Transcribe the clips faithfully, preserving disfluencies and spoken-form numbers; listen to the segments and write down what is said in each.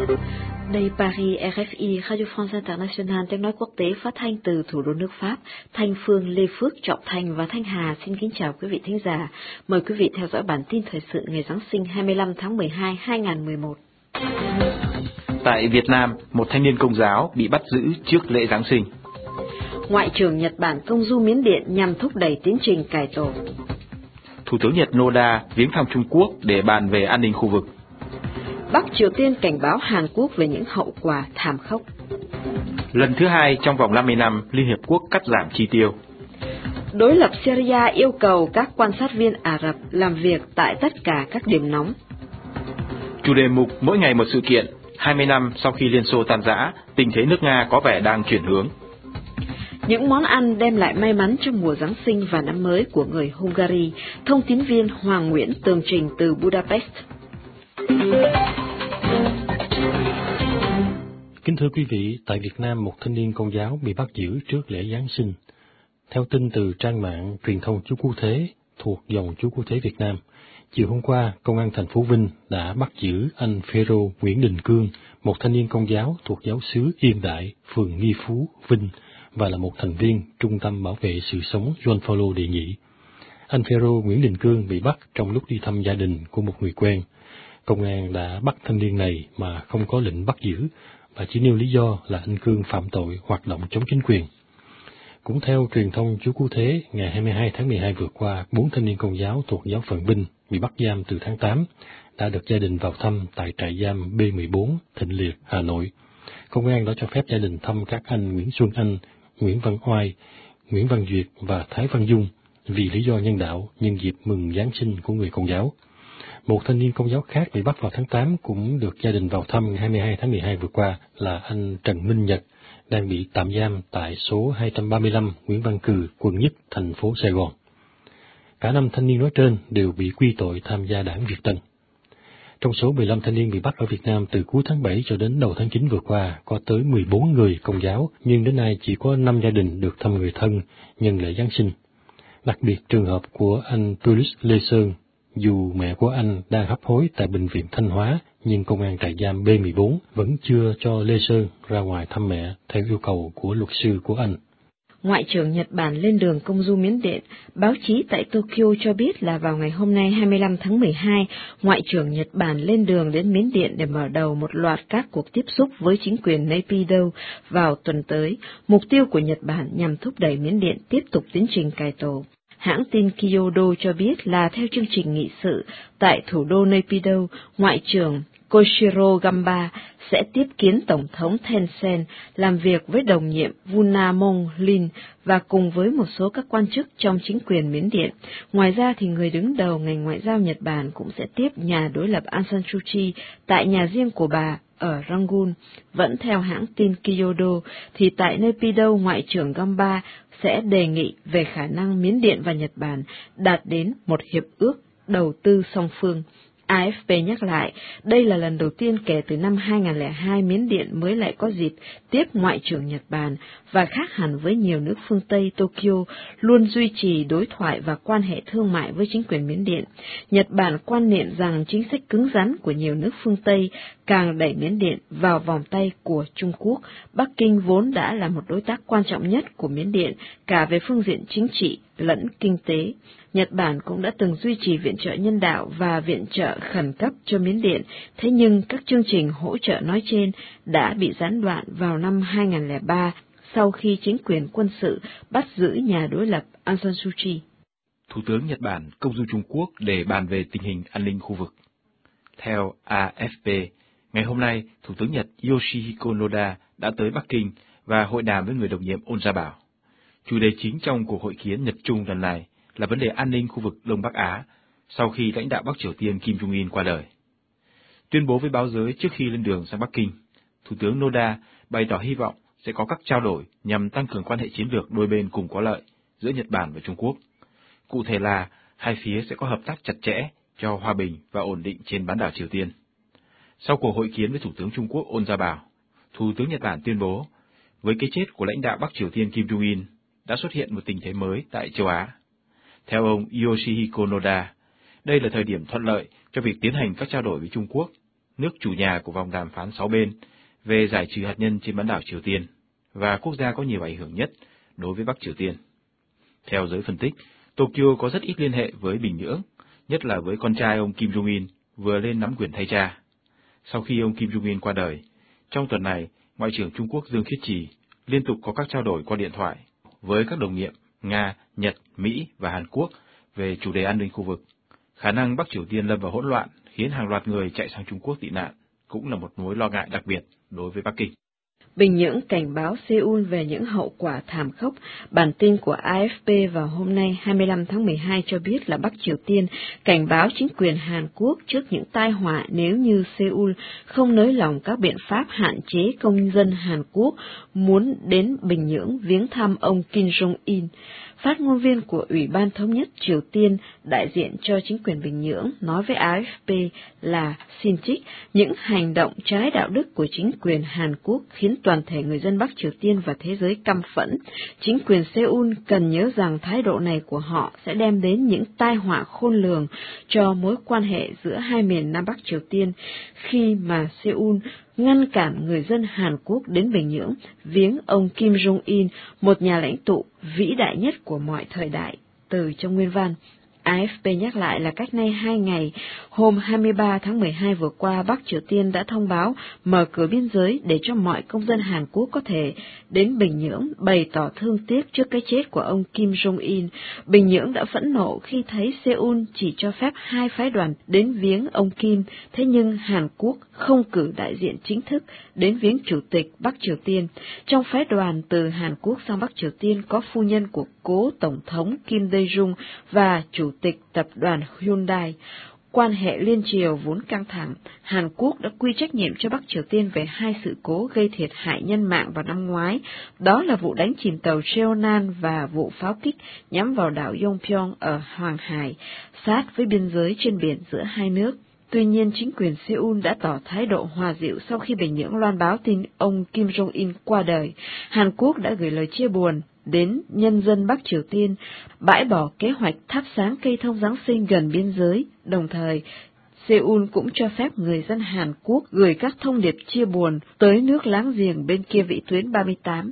Đây Paris, rờ ép i, Radio France International, tiếng nói quốc tế phát thanh từ thủ đô nước Pháp. Thanh Phương, Lê Phước, Trọng Thành và Thanh Hà xin kính chào quý vị thính giả. Mời quý vị theo dõi bản tin thời sự ngày Giáng sinh hai mươi lăm tháng mười hai, hai nghìn không trăm mười một. Tại Việt Nam, một thanh niên Công giáo bị bắt giữ trước lễ Giáng sinh. Ngoại trưởng Nhật Bản công du Miến Điện nhằm thúc đẩy tiến trình cải tổ. Thủ tướng Nhật Noda viếng thăm Trung Quốc để bàn về an ninh khu vực. Bắc Triều Tiên cảnh báo Hàn Quốc về những hậu quả thảm khốc. Lần thứ hai trong vòng năm mươi năm, Liên Hiệp Quốc cắt giảm chi tiêu. Đối lập Syria yêu cầu các quan sát viên Ả Rập làm việc tại tất cả các điểm nóng. Chủ đề mục mỗi ngày một sự kiện, hai mươi năm sau khi Liên Xô tan rã, tình thế nước Nga có vẻ đang chuyển hướng. Những món ăn đem lại may mắn trong mùa Giáng sinh và năm mới của người Hungary. Thông tín viên Hoàng Nguyễn tường trình từ Budapest. Kính thưa quý vị, tại Việt Nam một thanh niên Công giáo bị bắt giữ trước lễ Giáng sinh. Theo tin từ trang mạng truyền thông Chúa Cứu Thế thuộc dòng Chúa Cứu Thế Việt Nam, chiều hôm qua, Công an thành phố Vinh đã bắt giữ anh Phêrô Nguyễn Đình Cương, một thanh niên Công giáo thuộc giáo xứ Yên Đại, phường Nghi Phú, Vinh, và là một thành viên Trung tâm Bảo vệ Sự Sống John Paul Đề Nghị. Anh Phêrô Nguyễn Đình Cương bị bắt trong lúc đi thăm gia đình của một người quen. Công an đã bắt thanh niên này mà không có lệnh bắt giữ, và chỉ nêu lý do là anh Cương phạm tội hoạt động chống chính quyền. Cũng theo truyền thông Chúa Cứu Thế, ngày hai mươi hai tháng mười hai vừa qua, bốn thanh niên Công giáo thuộc giáo phận Vinh bị bắt giam từ tháng tám đã được gia đình vào thăm tại trại giam B mười bốn, Thịnh Liệt, Hà Nội. Công an đã cho phép gia đình thăm các anh Nguyễn Xuân Anh, Nguyễn Văn Oai, Nguyễn Văn Duyệt và Thái Văn Dung vì lý do nhân đạo nhân dịp mừng Giáng sinh của người Công giáo. Một thanh niên Công giáo khác bị bắt vào tháng tám cũng được gia đình vào thăm ngày hai mươi hai tháng mười hai vừa qua là anh Trần Minh Nhật, đang bị tạm giam tại số hai trăm ba mươi lăm Nguyễn Văn Cừ, quận Nhất, thành phố Sài Gòn. Cả năm thanh niên nói trên đều bị quy tội tham gia đảng Việt Tân. Trong số mười lăm thanh niên bị bắt ở Việt Nam từ cuối tháng bảy cho đến đầu tháng chín vừa qua, có tới mười bốn người Công giáo, nhưng đến nay chỉ có năm gia đình được thăm người thân nhân lễ Giáng sinh. Đặc biệt trường hợp của anh Tulis Lê Sơn, dù mẹ của anh đang hấp hối tại bệnh viện Thanh Hóa, nhưng công an trại giam B mười bốn vẫn chưa cho Lê Sơn ra ngoài thăm mẹ theo yêu cầu của luật sư của anh. Ngoại trưởng Nhật Bản lên đường công du Miến Điện. Báo chí tại Tokyo cho biết là vào ngày hôm nay hai mươi lăm tháng mười hai, Ngoại trưởng Nhật Bản lên đường đến Miến Điện để mở đầu một loạt các cuộc tiếp xúc với chính quyền Naypyidaw vào tuần tới. Mục tiêu của Nhật Bản nhằm thúc đẩy Miến Điện tiếp tục tiến trình cải tổ. Hãng tin Kyodo cho biết là theo chương trình nghị sự, tại thủ đô Naypyidaw, Ngoại trưởng Koshiro Gamba sẽ tiếp kiến Tổng thống Thein Sein, làm việc với đồng nhiệm Vunamong Lin và cùng với một số các quan chức trong chính quyền Miến Điện. Ngoài ra thì người đứng đầu ngành ngoại giao Nhật Bản cũng sẽ tiếp nhà đối lập Aung San Suu Kyi tại nhà riêng của bà ở Rangoon. Vẫn theo hãng tin Kyodo, thì tại Naypyidaw, Ngoại trưởng Gamba sẽ đề nghị về khả năng Miến Điện và Nhật Bản đạt đến một hiệp ước đầu tư song phương. a ép pê nhắc lại, đây là lần đầu tiên kể từ năm hai nghìn không trăm lẻ hai Miến Điện mới lại có dịp tiếp Ngoại trưởng Nhật Bản, và khác hẳn với nhiều nước phương Tây, Tokyo luôn duy trì đối thoại và quan hệ thương mại với chính quyền Miến Điện. Nhật Bản quan niệm rằng chính sách cứng rắn của nhiều nước phương Tây càng đẩy Miến Điện vào vòng tay của Trung Quốc. Bắc Kinh vốn đã là một đối tác quan trọng nhất của Miến Điện, cả về phương diện chính trị lẫn kinh tế. Nhật Bản cũng đã từng duy trì viện trợ nhân đạo và viện trợ khẩn cấp cho Miến Điện, thế nhưng các chương trình hỗ trợ nói trên đã bị gián đoạn vào năm hai nghìn không trăm lẻ ba sau khi chính quyền quân sự bắt giữ nhà đối lập Aung San Suu Kyi. Thủ tướng Nhật Bản công du Trung Quốc để bàn về tình hình an ninh khu vực. Theo a ép pê, ngày hôm nay, Thủ tướng Nhật Yoshihiko Noda đã tới Bắc Kinh và hội đàm với người đồng nhiệm Ôn Gia Bảo. Chủ đề chính trong cuộc hội kiến Nhật-Trung lần này là vấn đề an ninh khu vực Đông Bắc Á, sau khi lãnh đạo Bắc Triều Tiên Kim Jong-un qua đời. Tuyên bố với báo giới trước khi lên đường sang Bắc Kinh, Thủ tướng Noda bày tỏ hy vọng sẽ có các trao đổi nhằm tăng cường quan hệ chiến lược đôi bên cùng có lợi giữa Nhật Bản và Trung Quốc. Cụ thể là hai phía sẽ có hợp tác chặt chẽ cho hòa bình và ổn định trên bán đảo Triều Tiên. Sau cuộc hội kiến với Thủ tướng Trung Quốc Ôn Gia Bảo, Thủ tướng Nhật Bản tuyên bố, với cái chết của lãnh đạo Bắc Triều Tiên Kim Jong-un, đã xuất hiện một tình thế mới tại châu Á. Theo ông Yoshihiko Noda, đây là thời điểm thuận lợi cho việc tiến hành các trao đổi với Trung Quốc, nước chủ nhà của vòng đàm phán sáu bên về giải trừ hạt nhân trên bán đảo Triều Tiên, và quốc gia có nhiều ảnh hưởng nhất đối với Bắc Triều Tiên. Theo giới phân tích, Tokyo có rất ít liên hệ với Bình Nhưỡng, nhất là với con trai ông Kim Jong-un vừa lên nắm quyền thay cha. Sau khi ông Kim Jong-un qua đời, trong tuần này, Ngoại trưởng Trung Quốc Dương Khiết Trì liên tục có các trao đổi qua điện thoại với các đồng nghiệp Nga, Nhật, Mỹ và Hàn Quốc về chủ đề an ninh khu vực. Khả năng Bắc Triều Tiên lâm vào hỗn loạn khiến hàng loạt người chạy sang Trung Quốc tị nạn cũng là một mối lo ngại đặc biệt đối với Bắc Kinh. Bình Nhưỡng cảnh báo Seoul về những hậu quả thảm khốc. Bản tin của a ép pê vào hôm nay hai mươi lăm tháng mười hai cho biết là Bắc Triều Tiên cảnh báo chính quyền Hàn Quốc trước những tai họa nếu như Seoul không nới lỏng các biện pháp hạn chế công dân Hàn Quốc muốn đến Bình Nhưỡng viếng thăm ông Kim Jong-un. Phát ngôn viên của Ủy ban Thống nhất Triều Tiên đại diện cho chính quyền Bình Nhưỡng nói với a ép pê là xin trích những hành động trái đạo đức của chính quyền Hàn Quốc khiến toàn thể người dân Bắc Triều Tiên và thế giới căm phẫn. Chính quyền Seoul cần nhớ rằng thái độ này của họ sẽ đem đến những tai họa khôn lường cho mối quan hệ giữa hai miền Nam Bắc Triều Tiên khi mà Seoul ngăn cản người dân Hàn Quốc đến Bình Nhưỡng viếng ông Kim Jong-un, một nhà lãnh tụ vĩ đại nhất của mọi thời đại, từ trong nguyên văn. a ép pê nhắc lại là cách nay hai ngày, hôm hai mươi ba tháng mười hai vừa qua, Bắc Triều Tiên đã thông báo mở cửa biên giới để cho mọi công dân Hàn Quốc có thể đến Bình Nhưỡng, bày tỏ thương tiếc trước cái chết của ông Kim Jong-un. Bình Nhưỡng đã phẫn nộ khi thấy Seoul chỉ cho phép hai phái đoàn đến viếng ông Kim, thế nhưng Hàn Quốc không cử đại diện chính thức đến viếng Chủ tịch Bắc Triều Tiên. Trong phái đoàn từ Hàn Quốc sang Bắc Triều Tiên có phu nhân của cố Tổng thống Kim Dae-jung và Chủ tịch tập đoàn Hyundai. Quan hệ liên triều vốn căng thẳng, Hàn Quốc đã quy trách nhiệm cho Bắc Triều Tiên về hai sự cố gây thiệt hại nhân mạng vào năm ngoái, đó là vụ đánh chìm tàu Cheonan và vụ pháo kích nhắm vào đảo Yongbyon ở Hoàng Hải, sát với biên giới trên biển giữa hai nước. Tuy nhiên, chính quyền Seoul đã tỏ thái độ hòa dịu sau khi Bình Nhưỡng loan báo tin ông Kim Jong-un qua đời. Hàn Quốc đã gửi lời chia buồn đến nhân dân Bắc Triều Tiên, bãi bỏ kế hoạch thắp sáng cây thông Giáng sinh gần biên giới, đồng thời Seoul cũng cho phép người dân Hàn Quốc gửi các thông điệp chia buồn tới nước láng giềng bên kia vĩ tuyến ba mươi tám.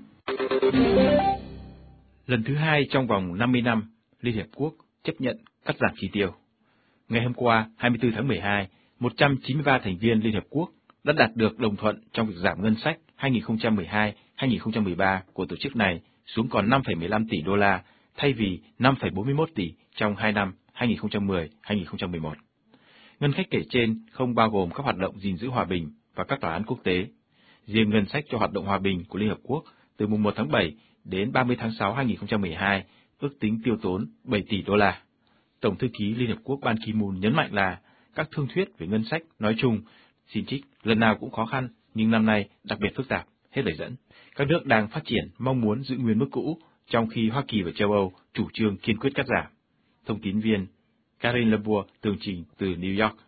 Lần thứ hai trong vòng năm mươi năm, Liên Hiệp Quốc chấp nhận cắt giảm chi tiêu. Ngày hôm qua, hai mươi tư tháng mười hai, một trăm chín mươi ba thành viên Liên Hiệp Quốc đã đạt được đồng thuận trong việc giảm ngân sách hai nghìn không trăm mười hai đến hai nghìn không trăm mười ba của tổ chức này xuống còn năm phẩy mười lăm tỷ đô la thay vì năm phẩy bốn mươi mốt tỷ trong hai năm hai nghìn không trăm mười đến hai nghìn không trăm mười một. Ngân sách kể trên không bao gồm các hoạt động gìn giữ hòa bình và các tòa án quốc tế. Riêng ngân sách cho hoạt động hòa bình của Liên Hợp Quốc từ mùng một tháng bảy đến ba mươi tháng sáu năm hai nghìn không trăm mười hai ước tính tiêu tốn bảy tỷ đô la. Tổng thư ký Liên Hợp Quốc Ban Ki-moon nhấn mạnh là các thương thuyết về ngân sách nói chung, xin trích, lần nào cũng khó khăn, nhưng năm nay đặc biệt phức tạp, hết lời dẫn. Các nước đang phát triển mong muốn giữ nguyên mức cũ, trong khi Hoa Kỳ và châu Âu chủ trương kiên quyết cắt giảm. Thông tín viên Karine Lebour tường trình từ New York.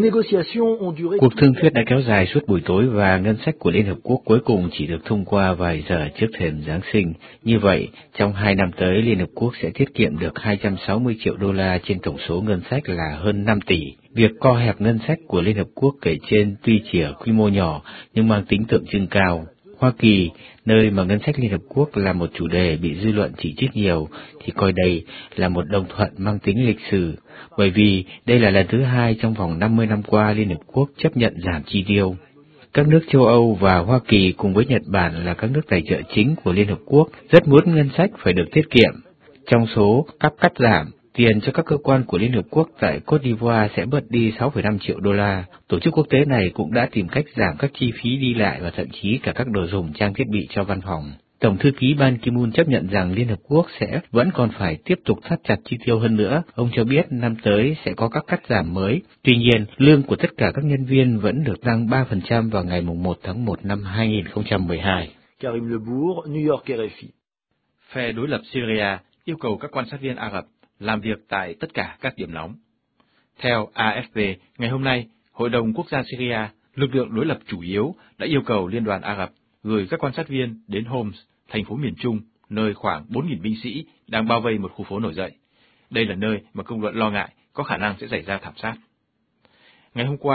Cuộc thương thuyết đã kéo dài suốt buổi tối và ngân sách của Liên Hợp Quốc cuối cùng chỉ được thông qua vài giờ trước thềm Giáng sinh. Như vậy, trong hai năm tới, Liên Hợp Quốc sẽ tiết kiệm được hai trăm sáu mươi triệu đô la trên tổng số ngân sách là hơn năm tỷ. Việc co hẹp ngân sách của Liên Hợp Quốc kể trên tuy chỉ ở quy mô nhỏ nhưng mang tính tượng trưng cao. Hoa Kỳ, nơi mà ngân sách Liên Hợp Quốc là một chủ đề bị dư luận chỉ trích nhiều, thì coi đây là một đồng thuận mang tính lịch sử, bởi vì đây là lần thứ hai trong vòng năm mươi năm qua Liên Hợp Quốc chấp nhận giảm chi tiêu. Các nước châu Âu và Hoa Kỳ cùng với Nhật Bản là các nước tài trợ chính của Liên Hợp Quốc rất muốn ngân sách phải được tiết kiệm. Trong số các cắt giảm, tiền cho các cơ quan của Liên Hợp Quốc tại Côte d'Ivoire sẽ bớt đi sáu phẩy năm triệu đô la. Tổ chức quốc tế này cũng đã tìm cách giảm các chi phí đi lại và thậm chí cả các đồ dùng trang thiết bị cho văn phòng. Tổng thư ký Ban Ki-moon chấp nhận rằng Liên Hợp Quốc sẽ vẫn còn phải tiếp tục thắt chặt chi tiêu hơn nữa. Ông cho biết năm tới sẽ có các cắt giảm mới. Tuy nhiên, lương của tất cả các nhân viên vẫn được tăng ba phần trăm vào ngày một tháng một năm hai nghìn không trăm mười hai. Karine Lebour, New York, R F I. Phe đối lập Syria yêu cầu các quan sát viên Ả Rập làm việc tại tất cả các điểm nóng. Theo A F P, ngày hôm nay, Hội đồng Quốc gia Syria, lực lượng đối lập chủ yếu, đã yêu cầu Liên đoàn Ả Rập gửi các quan sát viên đến Homs, thành phố miền Trung, nơi khoảng bốn nghìn binh sĩ đang bao vây một khu phố nổi dậy. Đây là nơi mà công luận lo ngại có khả năng sẽ xảy ra thảm sát. Ngày hôm qua,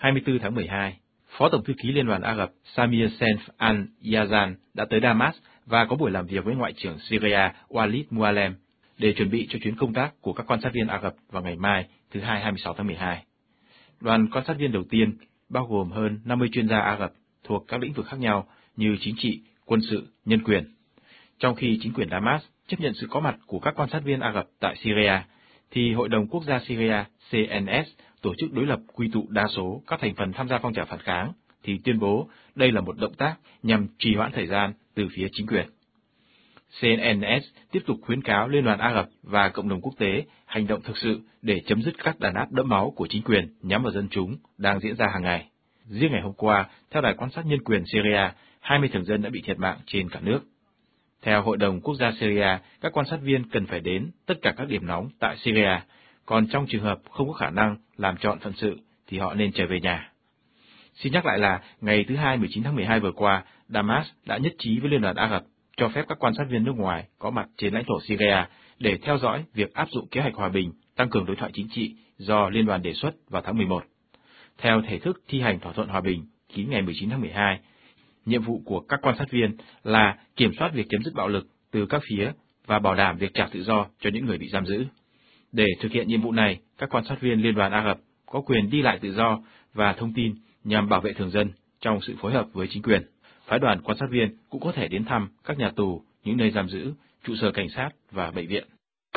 hai mươi tư tháng mười hai, Phó Tổng thư ký Liên đoàn Ả Rập Samir Saif al-Yazan đã tới Damas và có buổi làm việc với Ngoại trưởng Syria Walid Mualem để chuẩn bị cho chuyến công tác của các quan sát viên Ả Rập vào ngày mai, thứ Hai hai mươi sáu tháng mười hai. Đoàn quan sát viên đầu tiên bao gồm hơn năm mươi chuyên gia Ả Rập thuộc các lĩnh vực khác nhau như chính trị, quân sự, nhân quyền. Trong khi chính quyền Damas chấp nhận sự có mặt của các quan sát viên Ả Rập tại Syria, thì Hội đồng Quốc gia Syria C N S, tổ chức đối lập quy tụ đa số các thành phần tham gia phong trào phản kháng, thì tuyên bố đây là một động tác nhằm trì hoãn thời gian từ phía chính quyền. C N S tiếp tục khuyến cáo Liên đoàn Ả Rập và cộng đồng quốc tế hành động thực sự để chấm dứt các đàn áp đẫm máu của chính quyền nhắm vào dân chúng đang diễn ra hàng ngày. Riêng ngày hôm qua, theo Đài quan sát nhân quyền Syria, hai mươi thường dân đã bị thiệt mạng trên cả nước. Theo Hội đồng Quốc gia Syria, các quan sát viên cần phải đến tất cả các điểm nóng tại Syria, còn trong trường hợp không có khả năng làm trọn phận sự thì họ nên trở về nhà. Xin nhắc lại là ngày thứ Hai mười chín tháng mười hai vừa qua, Damas đã nhất trí với Liên đoàn Ả Rập cho phép các quan sát viên nước ngoài có mặt trên lãnh thổ Syria để theo dõi việc áp dụng kế hoạch hòa bình, tăng cường đối thoại chính trị do Liên đoàn đề xuất vào tháng mười một. Theo thể thức thi hành thỏa thuận hòa bình ký ngày mười chín tháng mười hai, nhiệm vụ của các quan sát viên là kiểm soát việc chấm dứt bạo lực từ các phía và bảo đảm việc trả tự do cho những người bị giam giữ. Để thực hiện nhiệm vụ này, các quan sát viên Liên đoàn Ả Rập có quyền đi lại tự do và thông tin nhằm bảo vệ thường dân trong sự phối hợp với chính quyền. Phái đoàn quan sát viên cũng có thể đến thăm các nhà tù, những nơi giam giữ, trụ sở cảnh sát và bệnh viện.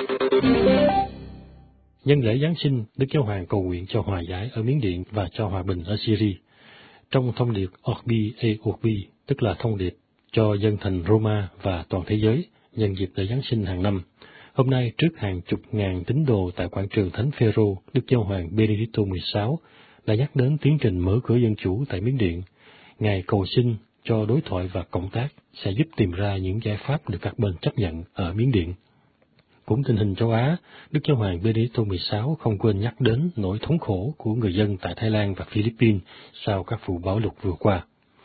Nhân lễ Giáng sinh, Đức Giáo Hoàng cầu nguyện cho hòa giải ở Miến Điện và cho hòa bình ở Syria. Trong thông điệp Orbi et Orbi, tức là thông điệp cho dân thành Roma và toàn thế giới nhân dịp lễ Giáng sinh hàng năm, hôm nay trước hàng chục ngàn tín đồ tại quảng trường Thánh Phêrô, Đức Giáo hoàng Benedicto mười sáu đã nhắc đến tiến trình mở cửa dân chủ tại Miến Điện. Ngài cầu xin cho đối thoại và cộng tác sẽ giúp tìm ra những giải pháp được các bên chấp nhận ở Miến Điện. Cũng tình hình châu Á, Đức Giáo hoàng Benedicto mười sáu không quên nhắc đến nỗi thống khổ của người dân tại Thái Lan và Philippines sau các vụ bão lụt vừa qua.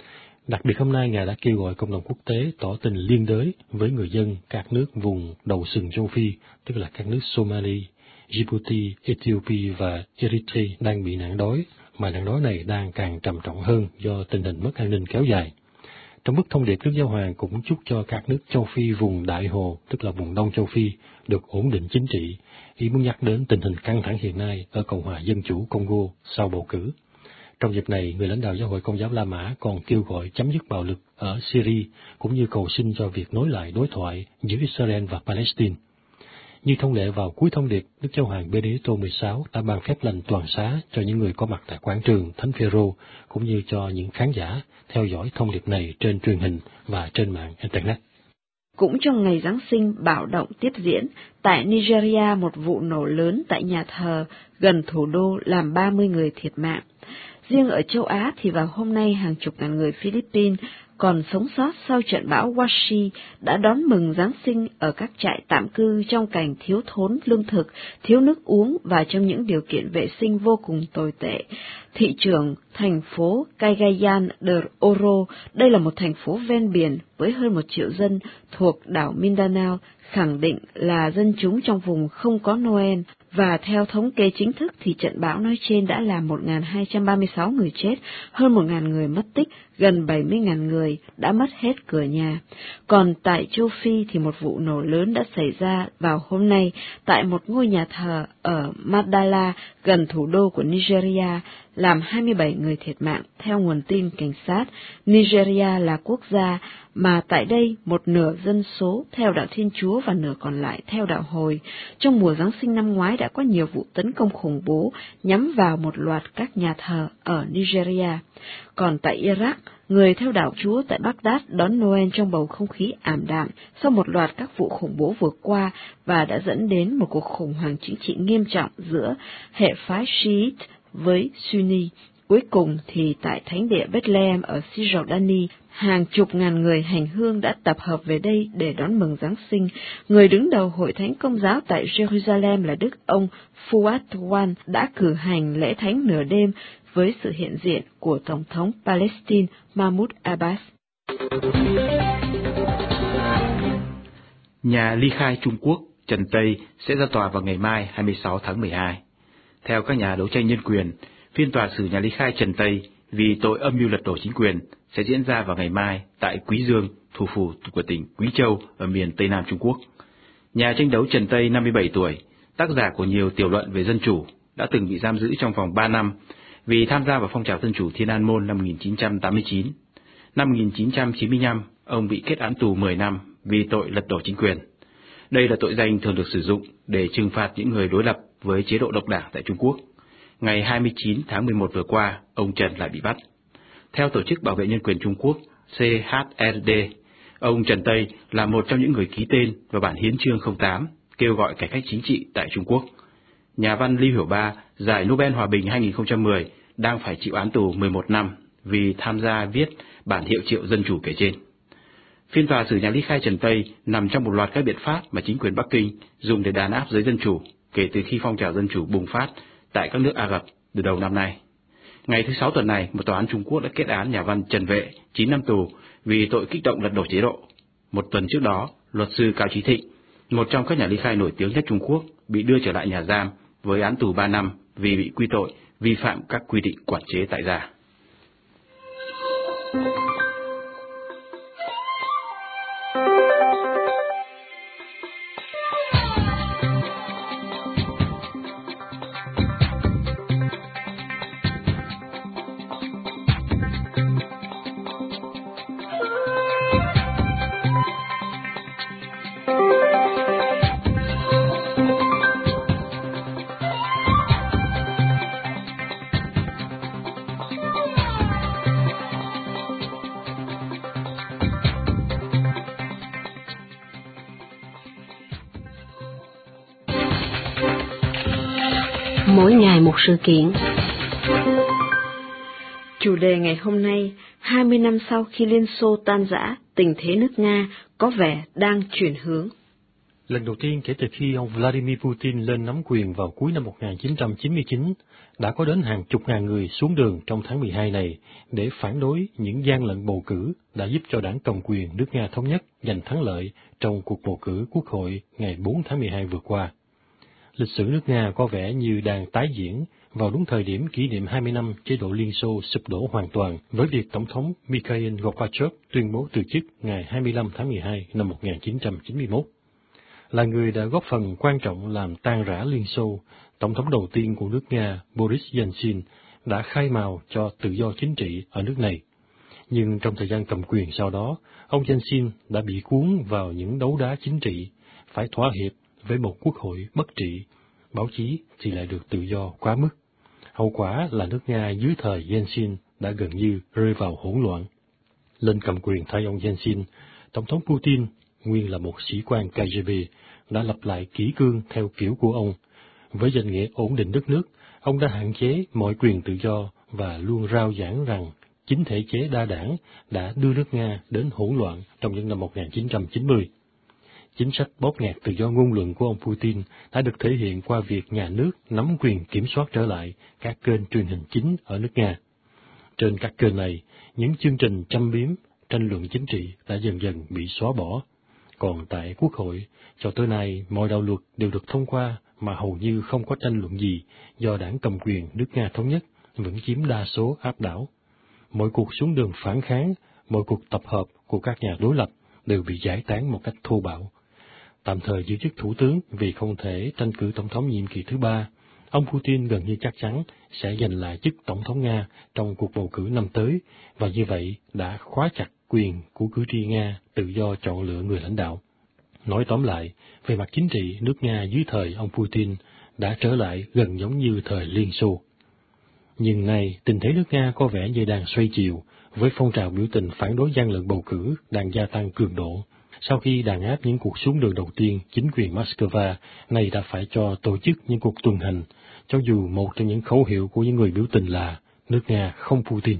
Đặc biệt hôm nay, Ngài đã kêu gọi cộng đồng quốc tế tỏ tình liên đới với người dân các nước vùng đầu sừng châu Phi, tức là các nước Somali, Djibouti, Ethiopia và Eritrea đang bị nạn đói, mà nạn đói này đang càng trầm trọng hơn do tình hình mất an ninh kéo dài. Trong bức thông điệp, Đức Giáo hoàng cũng chúc cho các nước châu Phi vùng Đại Hồ, tức là vùng Đông châu Phi, được ổn định chính trị, ý muốn nhắc đến tình hình căng thẳng hiện nay ở Cộng hòa Dân chủ Congo sau bầu cử. Trong dịp này, người lãnh đạo Giáo hội Công giáo La Mã còn kêu gọi chấm dứt bạo lực ở Syria, cũng như cầu xin cho việc nối lại đối thoại giữa Israel và Palestine. Như thông lệ vào cuối thông điệp, Đức Giáo hoàng Benedicto mười sáu đã ban phép lành toàn xá cho những người có mặt tại quảng trường Thánh Phêrô, cũng như cho những khán giả theo dõi thông điệp này trên truyền hình và trên mạng Internet. Cũng trong ngày Giáng sinh, bạo động tiếp diễn. Tại Nigeria, một vụ nổ lớn tại nhà thờ gần thủ đô làm ba mươi người thiệt mạng. Riêng ở châu Á thì vào hôm nay, hàng chục ngàn người Philippines còn sống sót sau trận bão Washi đã đón mừng Giáng sinh ở các trại tạm cư trong cảnh thiếu thốn lương thực, thiếu nước uống và trong những điều kiện vệ sinh vô cùng tồi tệ. Thị trưởng thành phố Cagayan de Oro, đây là một thành phố ven biển với hơn một triệu dân thuộc đảo Mindanao, khẳng định là dân chúng trong vùng không có Noel, và theo thống kê chính thức thì trận bão nói trên đã làm một nghìn hai trăm ba mươi sáu người chết, hơn một nghìn người mất tích, gần bảy mươi nghìn người đã mất hết cửa nhà. Còn tại châu Phi thì một vụ nổ lớn đã xảy ra vào hôm nay tại một ngôi nhà thờ ở Madala, gần thủ đô của Nigeria, làm hai mươi bảy người thiệt mạng. Theo nguồn tin cảnh sát, Nigeria là quốc gia mà tại đây một nửa dân số theo đạo Thiên Chúa và nửa còn lại theo đạo Hồi. Trong mùa Giáng sinh năm ngoái đã có nhiều vụ tấn công khủng bố nhắm vào một loạt các nhà thờ ở Nigeria. Còn tại Iraq, người theo đạo Chúa tại Baghdad đón Noel trong bầu không khí ảm đạm sau một loạt các vụ khủng bố vừa qua và đã dẫn đến một cuộc khủng hoảng chính trị nghiêm trọng giữa hệ phái Shiite với Sunni. Cuối cùng thì tại thánh địa Bethlehem ở Cisjordani, hàng chục ngàn người hành hương đã tập hợp về đây để đón mừng Giáng sinh. Người đứng đầu Hội Thánh Công giáo tại Jerusalem là Đức ông Fuad Wan đã cử hành lễ thánh nửa đêm với sự hiện diện của Tổng thống Palestine Mahmoud Abbas. Nhà ly khai Trung Quốc Trần Tây sẽ ra tòa vào ngày mai hai mươi sáu tháng mười hai. Theo các nhà đấu tranh nhân quyền, Phiên tòa xử nhà Lý Khai Trần Tây vì tội âm mưu lật đổ chính quyền sẽ diễn ra vào ngày mai tại Quý Dương, thủ phủ của tỉnh Quý Châu ở miền Tây Nam Trung Quốc. Nhà tranh đấu Trần Tây, năm mươi bảy tuổi, tác giả của nhiều tiểu luận về dân chủ, đã từng bị giam giữ trong vòng ba năm vì tham gia vào phong trào dân chủ Thiên An Môn năm một nghìn chín trăm tám mươi chín. Năm một nghìn chín trăm chín mươi lăm, ông bị kết án tù mười năm vì tội lật đổ chính quyền. Đây là tội danh thường được sử dụng để trừng phạt những người đối lập với chế độ độc đảng tại Trung Quốc. Ngày hai mươi chín tháng mười một vừa qua, ông Trần lại bị bắt. Theo Tổ chức Bảo vệ Nhân quyền Trung Quốc C H R D, ông Trần Tây là một trong những người ký tên vào bản Hiến chương không tám kêu gọi cải cách chính trị tại Trung Quốc. Nhà văn Lưu Hiểu Ba, giải Nobel Hòa bình hai nghìn không trăm mười, đang phải chịu án tù mười một năm vì tham gia viết bản hiệu triệu dân chủ kể trên. Phiên tòa xử nhà Lý Khai Trần Tây nằm trong một loạt các biện pháp mà chính quyền Bắc Kinh dùng để đàn áp giới dân chủ kể từ khi phong trào dân chủ bùng phát tại các nước Ả Rập từ đầu năm nay. Ngày thứ Sáu tuần này, một tòa án Trung Quốc đã kết án nhà văn Trần Vệ chín năm tù vì tội kích động lật đổ chế độ. Một tuần trước đó, luật sư Cao Chí Thịnh, một trong các nhà ly khai nổi tiếng nhất Trung Quốc, bị đưa trở lại nhà giam với án tù ba năm vì bị quy tội vi phạm các quy định quản chế tại gia. Mỗi ngày một sự kiện. Chủ đề ngày hôm nay, hai mươi năm sau khi Liên Xô tan rã, tình thế nước Nga có vẻ đang chuyển hướng. Lần đầu tiên kể từ khi ông Vladimir Putin lên nắm quyền vào cuối năm một nghìn chín trăm chín mươi chín, đã có đến hàng chục ngàn người xuống đường trong tháng mười hai này để phản đối những gian lận bầu cử đã giúp cho đảng cầm quyền nước Nga Thống nhất giành thắng lợi trong cuộc bầu cử quốc hội ngày bốn tháng mười hai vừa qua. Lịch sử nước Nga có vẻ như đang tái diễn vào đúng thời điểm kỷ niệm hai mươi năm chế độ Liên Xô sụp đổ hoàn toàn với việc Tổng thống Mikhail Gorbachev tuyên bố từ chức ngày hai mươi lăm tháng mười hai năm một nghìn chín trăm chín mươi mốt. Là người đã góp phần quan trọng làm tan rã Liên Xô, Tổng thống đầu tiên của nước Nga Boris Yeltsin đã khai mào cho tự do chính trị ở nước này. Nhưng trong thời gian cầm quyền sau đó, ông Yeltsin đã bị cuốn vào những đấu đá chính trị, phải thỏa hiệp với một quốc hội bất trị, báo chí thì lại được tự do quá mức. Hậu quả là nước Nga dưới thời Yeltsin đã gần như rơi vào hỗn loạn. Lên cầm quyền thay ông Yeltsin, Tổng thống Putin, nguyên là một sĩ quan K G B, đã lập lại kỷ cương theo kiểu của ông. Với danh nghĩa ổn định đất nước, ông đã hạn chế mọi quyền tự do và luôn rao giảng rằng chính thể chế đa đảng đã đưa nước Nga đến hỗn loạn trong những năm một nghìn chín trăm chín mươi. Chính sách bóp nghẹt tự do ngôn luận của ông Putin đã được thể hiện qua việc nhà nước nắm quyền kiểm soát trở lại các kênh truyền hình chính ở nước Nga. Trên các kênh này, những chương trình châm biếm, tranh luận chính trị đã dần dần bị xóa bỏ. Còn tại Quốc hội, cho tới nay mọi đạo luật đều được thông qua mà hầu như không có tranh luận gì do đảng cầm quyền nước Nga Thống nhất vẫn chiếm đa số áp đảo. Mọi cuộc xuống đường phản kháng, mọi cuộc tập hợp của các nhà đối lập đều bị giải tán một cách thô bạo. Tạm thời giữ chức thủ tướng vì không thể tranh cử tổng thống nhiệm kỳ thứ ba, ông Putin gần như chắc chắn sẽ giành lại chức tổng thống Nga trong cuộc bầu cử năm tới, và như vậy đã khóa chặt quyền của cử tri Nga tự do chọn lựa người lãnh đạo. Nói tóm lại, về mặt chính trị, nước Nga dưới thời ông Putin đã trở lại gần giống như thời Liên Xô. Nhưng nay, tình thế nước Nga có vẻ như đang xoay chiều, với phong trào biểu tình phản đối gian lận bầu cử đang gia tăng cường độ. Sau khi đàn áp những cuộc xuống đường đầu tiên, chính quyền Moscow nay đã phải cho tổ chức những cuộc tuần hành, cho dù một trong những khẩu hiệu của những người biểu tình là nước Nga không Putin.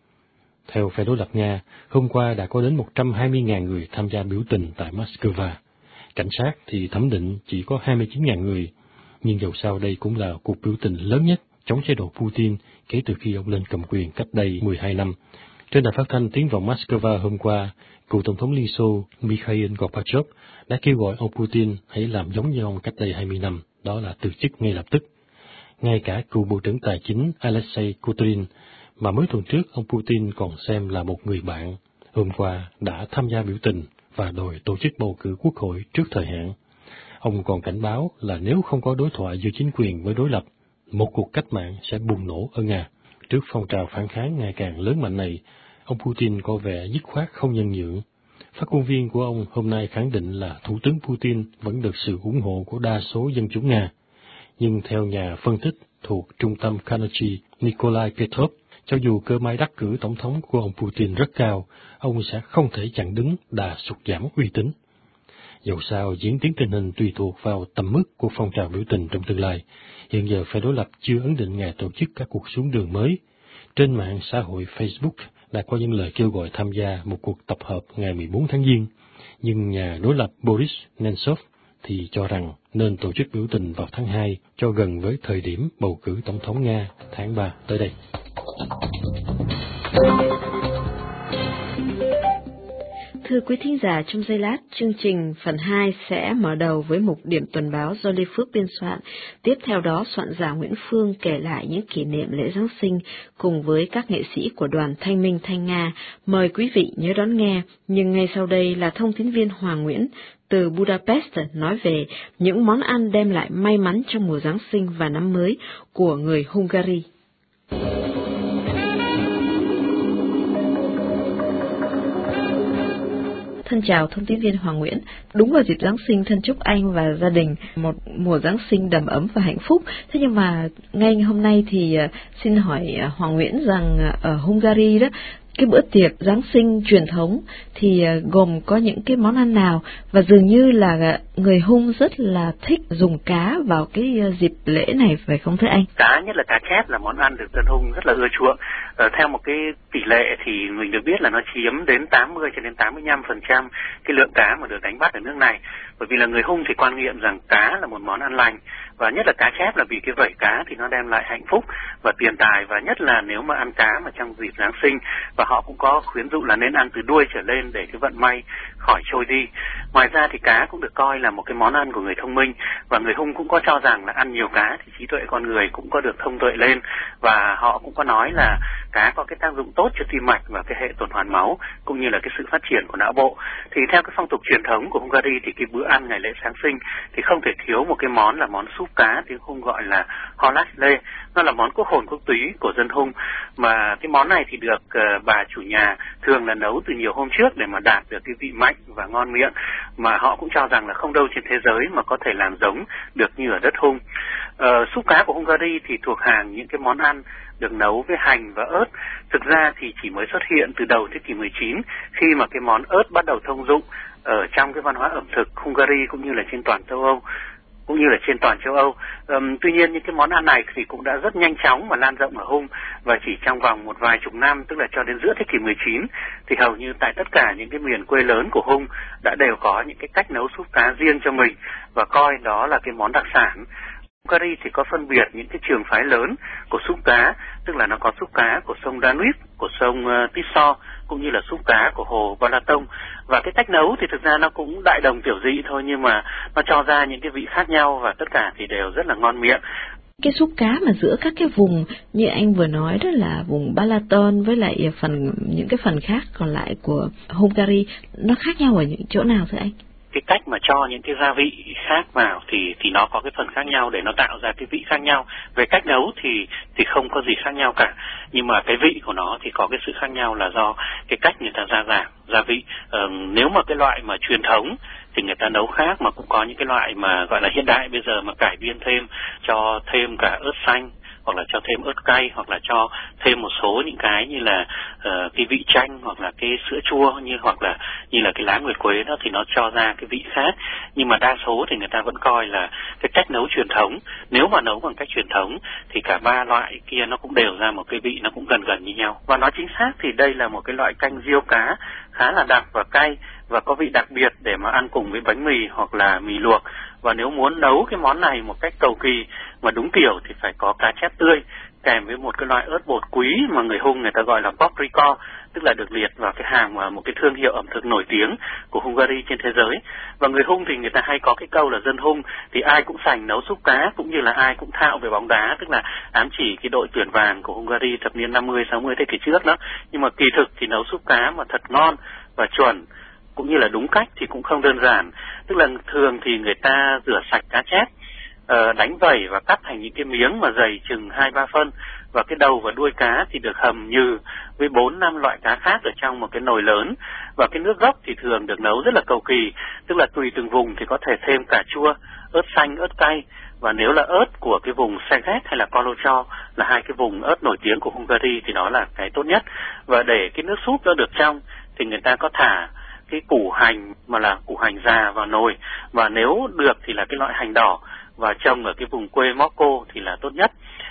Theo phe đối lập Nga, hôm qua đã có đến một trăm hai mươi nghìn người tham gia biểu tình tại Moscow. Cảnh sát thì thẩm định chỉ có hai mươi chín nghìn người, nhưng dầu sao đây cũng là cuộc biểu tình lớn nhất chống chế độ Putin kể từ khi ông lên cầm quyền cách đây mười hai năm. Trên đài phát thanh tiếng vọng Moscow hôm qua, cựu Tổng thống Liên Xô Mikhail Gorbachev đã kêu gọi ông Putin hãy làm giống như ông cách đây hai mươi năm, đó là từ chức ngay lập tức. Ngay cả cựu Bộ trưởng Tài chính Alexei Kutrin, mà mới tuần trước ông Putin còn xem là một người bạn, hôm qua đã tham gia biểu tình và đòi tổ chức bầu cử quốc hội trước thời hạn. Ông còn cảnh báo là nếu không có đối thoại giữa chính quyền với đối lập, một cuộc cách mạng sẽ bùng nổ ở Nga. Trước phong trào phản kháng ngày càng lớn mạnh này, ông Putin có vẻ dứt khoát không nhân nhượng. Phát ngôn viên của ông hôm nay khẳng định là Thủ tướng Putin vẫn được sự ủng hộ của đa số dân chúng Nga. Nhưng theo nhà phân tích thuộc trung tâm Carnegie Nikolai Petrov, cho dù cơ may đắc cử tổng thống của ông Putin rất cao, ông sẽ không thể chặn đứng đà sụt giảm uy tín. Dẫu sao, diễn tiến tình hình tùy thuộc vào tầm mức của phong trào biểu tình trong tương lai. Hiện giờ phe đối lập chưa ấn định ngày tổ chức các cuộc xuống đường mới. Trên mạng xã hội Facebook đã có những lời kêu gọi tham gia một cuộc tập hợp ngày mười bốn tháng Giêng, nhưng nhà đối lập Boris Nemtsov thì cho rằng nên tổ chức biểu tình vào tháng hai cho gần với thời điểm bầu cử tổng thống Nga tháng ba tới đây. Thưa quý thính giả, trong giây lát, chương trình phần hai sẽ mở đầu với mục điểm tuần báo do Lê Phước biên soạn. Tiếp theo đó, soạn giả Nguyễn Phương kể lại những kỷ niệm lễ Giáng sinh cùng với các nghệ sĩ của đoàn Thanh Minh Thanh Nga. Mời quý vị nhớ đón nghe, nhưng ngay sau đây là thông tín viên Hoàng Nguyễn từ Budapest nói về những món ăn đem lại may mắn trong mùa Giáng sinh và năm mới của người Hungary. Thân chào thông tín viên Hoàng Nguyễn. Đúng vào dịp Giáng sinh, thân chúc anh và gia đình một mùa Giáng sinh đầm ấm và hạnh phúc. Thế nhưng mà ngay hôm nay thì xin hỏi Hoàng Nguyễn rằng ở Hungary đó, cái bữa tiệc Giáng sinh truyền thống thì gồm có những cái món ăn nào, và dường như là người Hung rất là thích dùng cá vào cái dịp lễ này, phải không thưa anh? Cá, nhất là cá chép, là món ăn được dân Hung rất là ưa chuộng. Ờ, theo một cái tỷ lệ thì mình được biết là nó chiếm đến tám mươi cho đến tám mươi lăm phần trăm cái lượng cá mà được đánh bắt ở nước này. Bởi vì là người Hung thì quan niệm rằng cá là một món ăn lành, và nhất là cá chép là vì cái vảy cá thì nó đem lại hạnh phúc và tiền tài, và nhất là nếu mà ăn cá mà trong dịp Giáng sinh, và họ cũng có khuyến dụ là nên ăn từ đuôi trở lên để cái vận may khỏi trôi đi. Ngoài ra thì cá cũng được coi là một cái món ăn của người thông minh, và người Hung cũng có cho rằng là ăn nhiều cá thì trí tuệ con người cũng có được thông tuệ lên, và họ cũng có nói là cá có cái tác dụng tốt cho tim mạch và cái hệ tuần hoàn máu cũng như là cái sự phát triển của não bộ. Thì theo cái phong tục truyền thống của Hungary thì cái bữa ăn ngày lễ Giáng sinh thì không thể thiếu một cái món là món súp cá, tiếng Hung gọi là halászlé. Nó là món quốc hồn quốc túy của dân Hung, mà cái món này thì được uh, bà chủ nhà thường là nấu từ nhiều hôm trước để mà đạt được cái vị mạnh và ngon miệng, mà họ cũng cho rằng là không đâu trên thế giới mà có thể làm giống được như ở đất Hung. Uh, súp cá của Hungary thì thuộc hàng những cái món ăn được nấu với hành và ớt. Thực ra thì chỉ mới xuất hiện từ đầu thế kỷ mười chín, khi mà cái món ớt bắt đầu thông dụng ở trong cái văn hóa ẩm thực Hungary cũng như là trên toàn châu Âu. cũng như là trên toàn châu Âu. Um, tuy nhiên những cái món ăn này thì cũng đã rất nhanh chóng mà lan rộng ở Hung, và chỉ trong vòng một vài chục năm, tức là cho đến giữa thế kỷ mười chín, thì hầu như tại tất cả những cái miền quê lớn của Hung đã đều có những cái cách nấu súp cá riêng cho mình và coi đó là cái món đặc sản. Hungary thì có phân biệt những cái trường phái lớn của súp cá, tức là nó có súp cá của sông Danube, của sông uh, Tisza, cũng như là súp cá của hồ Balaton. Và cái cách nấu thì thực ra nó cũng đại đồng tiểu dị thôi, nhưng mà nó cho ra những cái vị khác nhau và tất cả thì đều rất là ngon miệng. Cái súp cá mà giữa các cái vùng như anh vừa nói đó là vùng Balaton với lại phần những cái phần khác còn lại của Hungary, nó khác nhau ở những chỗ nào thưa anh? Cái cách mà cho những cái gia vị khác vào thì thì nó có cái phần khác nhau để nó tạo ra cái vị khác nhau. Về cách nấu thì thì không có gì khác nhau cả, nhưng mà cái vị của nó thì có cái sự khác nhau là do cái cách người ta gia giảm gia vị. Ờ, nếu mà cái loại mà truyền thống thì người ta nấu khác, mà cũng có những cái loại mà gọi là hiện đại bây giờ mà cải biên thêm, cho thêm cả ớt xanh, hoặc là cho thêm ớt cay, hoặc là cho thêm một số những cái như là uh, cái vị chanh, hoặc là cái sữa chua, như hoặc là như là cái lá nguyệt quế đó, thì nó cho ra cái vị khác. Nhưng mà đa số thì người ta vẫn coi là cái cách nấu truyền thống. Nếu mà nấu bằng cách truyền thống thì cả ba loại kia nó cũng đều ra một cái vị nó cũng gần gần như nhau. Và nói chính xác thì đây là một cái loại canh riêu cá khá là đặc và cay và có vị đặc biệt để mà ăn cùng với bánh mì hoặc là mì luộc. Và nếu muốn nấu cái món này một cách cầu kỳ mà đúng kiểu thì phải có cá chép tươi. kèm với một cái loại ớt bột quý mà người Hung người ta gọi là paprika, tức là được liệt vào cái hàng mà một cái thương hiệu ẩm thực nổi tiếng của Hungary trên thế giới. Và người Hung thì người ta hay có cái câu là dân Hung thì ai cũng sành nấu súp cá, cũng như là ai cũng thạo về bóng đá, tức là ám chỉ cái đội tuyển vàng của Hungary thập niên năm mươi sáu mươi thế kỷ trước đó. Nhưng mà kỳ thực thì nấu súp cá mà thật ngon và chuẩn cũng như là đúng cách thì cũng không đơn giản. Tức là thường thì người ta rửa sạch cá chép, đánh vẩy và cắt thành những cái miếng mà dày chừng hai ba phân, và cái đầu và đuôi cá thì được hầm nhừ với bốn năm loại cá khác ở trong một cái nồi lớn. Và cái nước gốc thì thường được nấu rất là cầu kỳ, tức là tùy từng vùng thì có thể thêm cà chua, ớt xanh, ớt cay, và nếu là ớt của cái vùng Szeged hay là Kolozsvár là hai cái vùng ớt nổi tiếng của Hungary thì đó là cái tốt nhất. Và để cái nước súp nó được trong thì người ta có thả cái củ hành mà là củ hành già vào nồi, và nếu được thì là cái loại hành đỏ, và trồng ở cái vùng quê Moscow thì là tốt nhất.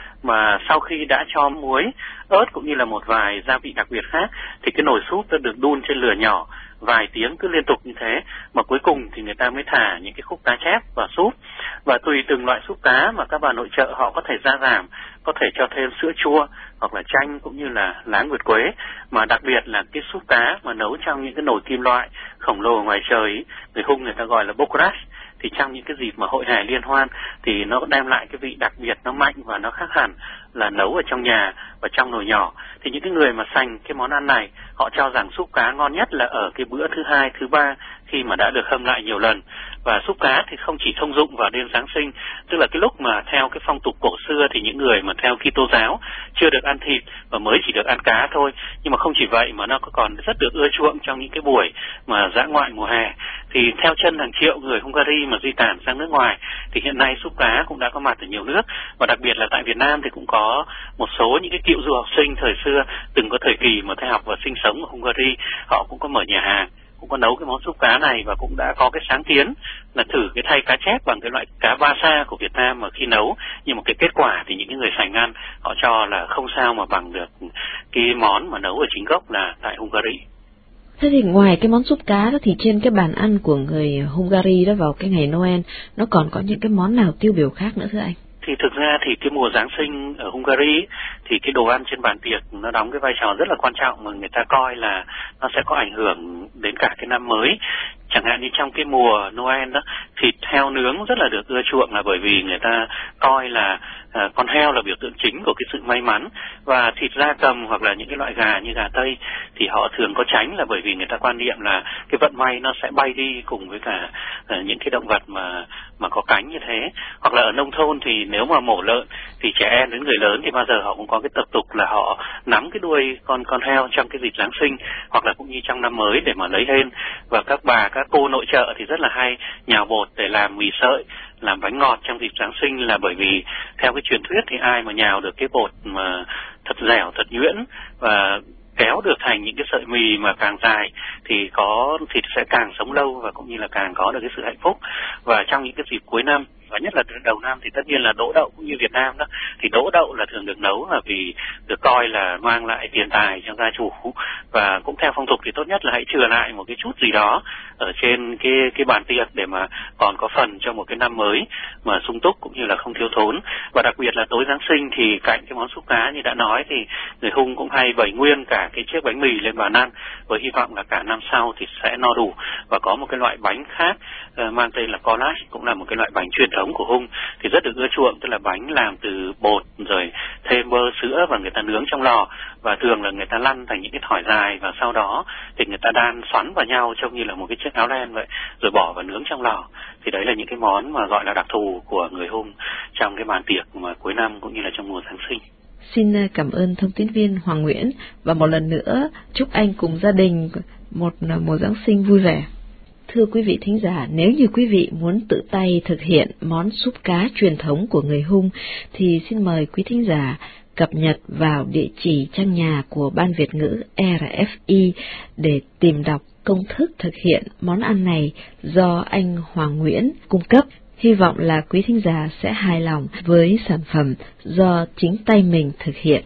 Mà sau khi đã cho muối, ớt cũng như là một vài gia vị đặc biệt khác thì cái nồi súp đã được đun trên lửa nhỏ vài tiếng cứ liên tục như thế, mà cuối cùng thì người ta mới thả những cái khúc cá chép vào súp. Và tùy từng loại súp cá mà các bà nội trợ họ có thể gia giảm, có thể cho thêm sữa chua hoặc là chanh cũng như là lá nguyệt quế. Mà đặc biệt là cái súp cá mà nấu trong những cái nồi kim loại khổng lồ ngoài trời ấy, người Hung người ta gọi là bokrash, thì trong những cái dịp mà hội hè liên hoan thì nó đem lại cái vị đặc biệt, nó mạnh và nó khác hẳn là nấu ở trong nhà và trong nồi nhỏ. Thì những cái người mà sành cái món ăn này họ cho rằng súp cá ngon nhất là ở cái bữa thứ hai, thứ ba khi mà đã được hâm lại nhiều lần. Và súp cá thì không chỉ thông dụng vào đêm Giáng sinh, tức là cái lúc mà theo cái phong tục cổ xưa thì những người mà theo Kitô giáo chưa được ăn thịt và mới chỉ được ăn cá thôi. Nhưng mà không chỉ vậy mà nó còn rất được ưa chuộng trong những cái buổi mà dã ngoại mùa hè. Thì theo chân hàng triệu người Hungary mà di tản sang nước ngoài thì hiện nay súp cá cũng đã có mặt ở nhiều nước, và đặc biệt là tại Việt Nam thì cũng có một số những cái cựu du học sinh thời xưa từng có thời kỳ mà theo học và sinh sống ở Hungary, họ cũng có mở nhà hàng, cũng có nấu cái món súp cá này, và cũng đã có cái sáng kiến là thử cái thay cá chép bằng cái loại cá ba sa của Việt Nam mà khi nấu. Nhưng mà cái kết quả thì những cái người sành ăn họ cho là không sao mà bằng được cái món mà nấu ở chính gốc là tại Hungary. Thế thì ngoài cái món súp cá đó thì trên cái bàn ăn của người Hungary đó vào cái ngày Noel nó còn có những cái món nào tiêu biểu khác nữa thưa anh? Thì thực ra thì cái mùa Giáng sinh ở Hungary thì cái đồ ăn trên bàn tiệc nó đóng cái vai trò rất là quan trọng, mà người ta coi là nó sẽ có ảnh hưởng đến cả cái năm mới. Chẳng hạn như trong cái mùa Noel đó, thịt heo nướng rất là được ưa chuộng là bởi vì người ta coi là à, con heo là biểu tượng chính của cái sự may mắn. Và thịt gia cầm hoặc là những cái loại gà như gà Tây thì họ thường có tránh là bởi vì người ta quan niệm là cái vận may nó sẽ bay đi cùng với cả à, những cái động vật mà mà có cánh như thế. Hoặc là ở nông thôn thì nếu mà mổ lợn thì trẻ em đến người lớn thì bao giờ họ cũng có cái tập tục là họ nắm cái đuôi con con heo trong cái dịp Giáng sinh hoặc là cũng như trong năm mới để mà lấy hên. Và các bà các cô nội trợ thì rất là hay nhào bột để làm mì sợi, làm bánh ngọt trong dịp Giáng sinh, là bởi vì theo cái truyền thuyết thì ai mà nhào được cái bột mà thật dẻo, thật nhuyễn và kéo được thành những cái sợi mì mà càng dài thì có thịt sẽ càng sống lâu và cũng như là càng có được cái sự hạnh phúc. Và trong những cái dịp cuối năm và nhất là đầu năm thì tất nhiên là đỗ đậu cũng như Việt Nam đó, thì đỗ đậu là thường được nấu là vì được coi là mang lại tiền tài cho gia chủ, và cũng theo phong tục thì tốt nhất là hãy chừa lại một cái chút gì đó ở trên cái cái bàn tiệc để mà còn có phần cho một cái năm mới mà sung túc cũng như là không thiếu thốn. Và đặc biệt là tối Giáng sinh thì cạnh cái món súp cá như đã nói thì người Hung cũng hay bày nguyên cả cái chiếc bánh mì lên bàn ăn với hy vọng là cả năm sau thì sẽ no đủ. Và có một cái loại bánh khác uh, mang tên là Kolasz, cũng là một cái loại bánh truyền thống của Hung thì rất được ưa chuộng, tức là bánh làm từ bột rồi thêm bơ sữa và người ta nướng trong lò, và thường là người ta lăn thành những cái thỏi dài và sau đó thì người ta đan xoắn vào nhau trông như là một cái chiếc áo len vậy, rồi bỏ vào nướng trong lò. Thì đấy là những cái món mà gọi là đặc thù của người Hung trong cái bàn tiệc mà cuối năm cũng như là trong mùa Giáng sinh. Xin cảm ơn thông tín viên Hoàng Nguyễn, và một lần nữa chúc anh cùng gia đình một mùa Giáng sinh vui vẻ. Thưa quý vị thính giả, nếu như quý vị muốn tự tay thực hiện món súp cá truyền thống của người Hung thì xin mời quý thính giả cập nhật vào địa chỉ trang nhà của Ban Việt ngữ R F I để tìm đọc công thức thực hiện món ăn này do anh Hoàng Nguyễn cung cấp. Hy vọng là quý thính giả sẽ hài lòng với sản phẩm do chính tay mình thực hiện.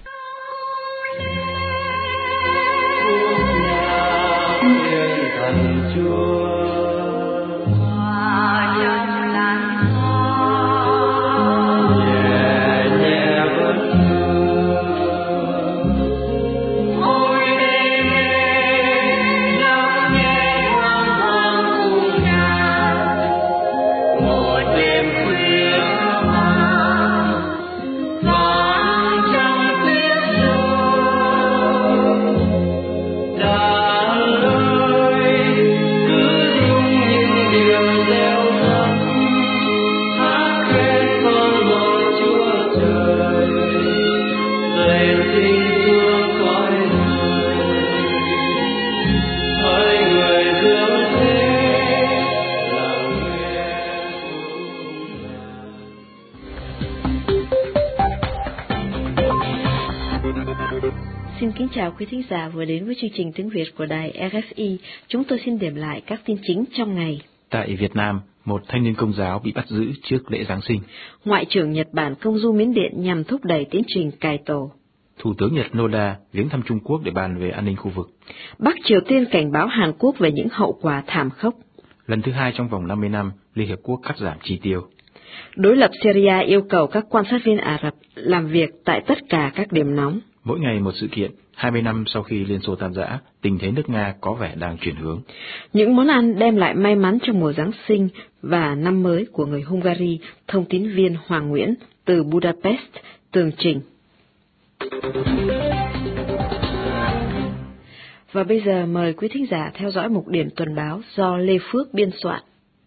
nhẹ nhẹ vẫn Xin kính chào quý thính giả vừa đến với chương trình tiếng Việt của đài rờ ép i. Chúng tôi xin điểm lại các tin chính trong ngày. Tại Việt Nam, một thanh niên Công giáo bị bắt giữ trước lễ Giáng sinh. Ngoại trưởng Nhật Bản công du Miến Điện nhằm thúc đẩy tiến trình cải tổ. Thủ tướng Nhật Noda viếng thăm Trung Quốc để bàn về an ninh khu vực. Bắc Triều Tiên cảnh báo Hàn Quốc về những hậu quả thảm khốc. Lần thứ hai trong vòng năm mươi năm, Liên Hiệp Quốc cắt giảm chi tiêu. Đối lập Syria yêu cầu các quan sát viên Ả Rập làm việc tại tất cả các điểm nóng. Mỗi ngày một sự kiện, hai mươi năm sau khi Liên Xô tan rã, tình thế nước Nga có vẻ đang chuyển hướng. Những món ăn đem lại may mắn trong mùa Giáng sinh và năm mới của người Hungary, thông tín viên Hoàng Nguyễn từ Budapest tường trình. Và bây giờ mời quý thính giả theo dõi mục điểm tuần báo do Lê Phước biên soạn.